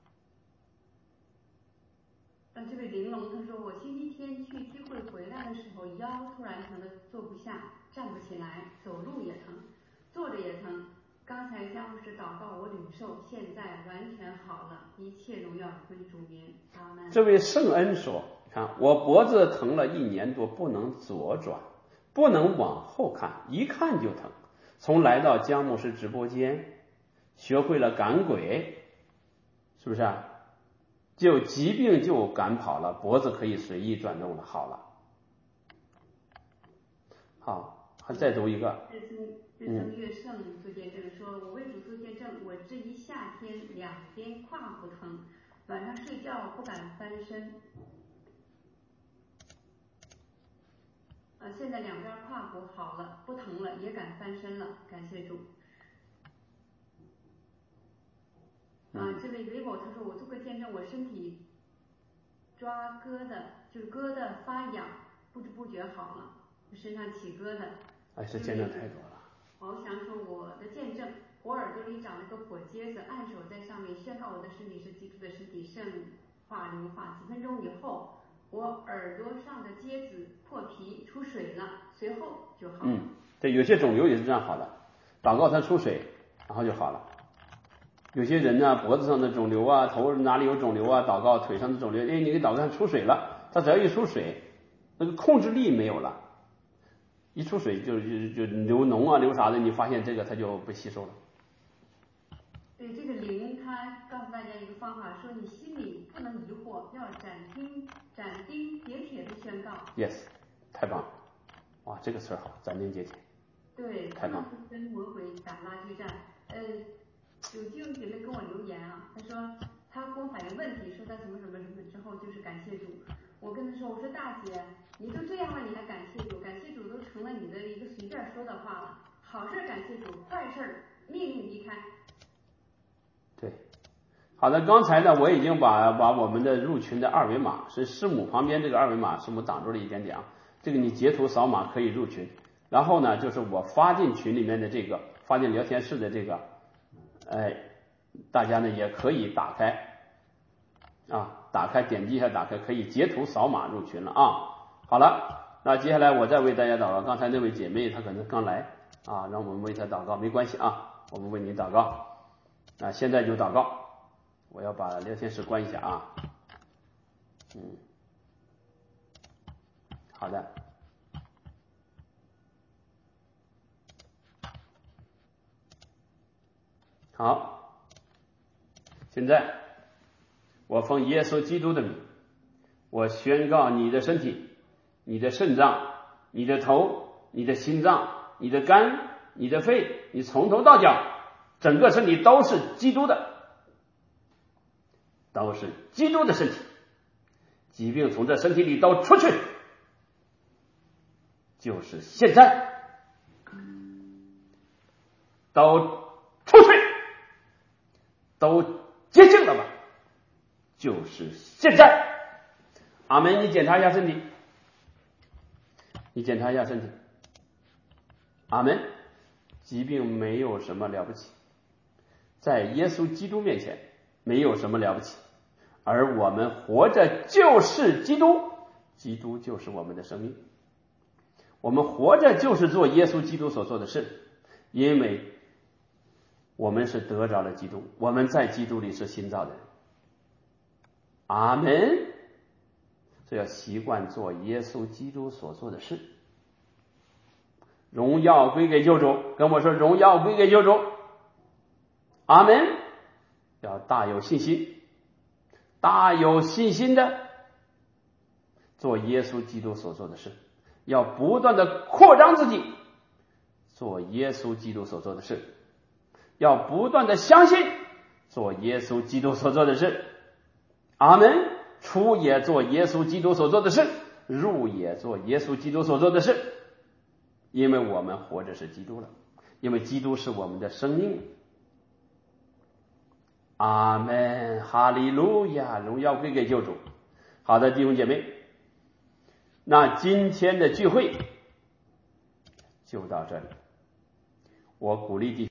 呃，这位玲珑他说，我星期天去聚会回来的时候，腰突然疼得坐不下，站不起来，走路也疼，坐着也疼。刚才姜牧师祷告，我领受，现在完全好了，一切荣耀归主名。阿门。 这位圣恩说，看我脖子疼了一年多，不能左转，不能往后看，一看就疼。从来到姜牧师直播间，学会了赶鬼，是不是啊？就疾病就赶跑了，脖子可以随意转动了，好了。好，还再读一个。 日增日增月盛做见证说，我为主做见证，我这一夏天两边胯骨疼，晚上睡觉不敢翻身。啊，现在两边胯骨好了，不疼了，也敢翻身了，感谢主。啊，这位 vivo 他说，我做个见证，我身体抓疙瘩，就是疙瘩发痒，不知不觉好了，身上起疙瘩。 哎，这见证太多了。 翱翔说，我的见证，我耳朵里长了个火疖子，按手在上面，宣告我的身体是基督的身体，圣化灵化。几分钟以后，我耳朵上的疖子破皮出水了，随后就好了。 嗯，对，有些肿瘤也是这样好的，祷告它出水，然后就好了。有些人呢，脖子上的肿瘤啊，头哪里有肿瘤啊，祷告腿上的肿瘤，哎，你给祷告出水了，它只要一出水，那个控制力没有了，一出水就就就流脓啊，流啥的，你发现这个它就不吸收了。 对，这个灵他告诉大家一个方法，说你心里不能疑惑，要斩钉斩钉截铁的宣告。 Yes， 太棒了，哇，这个词儿好，斩钉截铁。 对， 太棒了。 跟魔鬼打拉锯战。呃，有弟兄姐妹跟我留言啊，他说他跟我反映问题，说他什么什么什么之后就是感谢主。我跟他说，我说大姐，你都这样了，你还感谢主？感谢主都成了你的一个随便说的话了。好事感谢主，坏事命令离开。 对，好的，刚才呢我已经把把我们的入群的二维码，是师母旁边这个二维码，师母挡住了一点点啊，这个你截图扫码可以入群。然后呢，就是我发进群里面的这个，发进聊天室的这个，哎，大家呢也可以打开啊，打开点击一下打开，可以截图扫码入群了啊。好了，那接下来我再为大家祷告。刚才那位姐妹她可能刚来啊，让我们为她祷告，没关系啊，我们为你祷告。那现在就祷告，我要把聊天室关一下啊。嗯，好的。好，现在我奉耶稣基督的名，我宣告你的身体、你的肾脏、你的头、你的心脏、你的肝、你的肺，你从头到脚整个身体都是基督的，都是基督的身体，疾病从这身体里都出去，就是现在，都出去，都洁净了吧，就是现在。阿门。你检查一下身体，你检查一下身体。阿门。疾病没有什么了不起，在耶稣基督面前没有什么了不起，而我们活着就是基督，基督就是我们的生命，我们活着就是做耶稣基督所做的事，因为我们是得着了基督，我们在基督里是新造的人。阿门。这要习惯做耶稣基督所做的事。荣耀归给救主，跟我说荣耀归给救主。阿门。要大有信心，大有信心的做耶稣基督所做的事，要不断的扩张自己，做耶稣基督所做的事，要不断的相信，做耶稣基督所做的事。阿门。出也做耶稣基督所做的事，入也做耶稣基督所做的事，因为我们活着是基督了，因为基督是我们的生命。阿门。哈利路亚。荣耀归给救主。好的，弟兄姐妹，那今天的聚会就到这里。我鼓励弟兄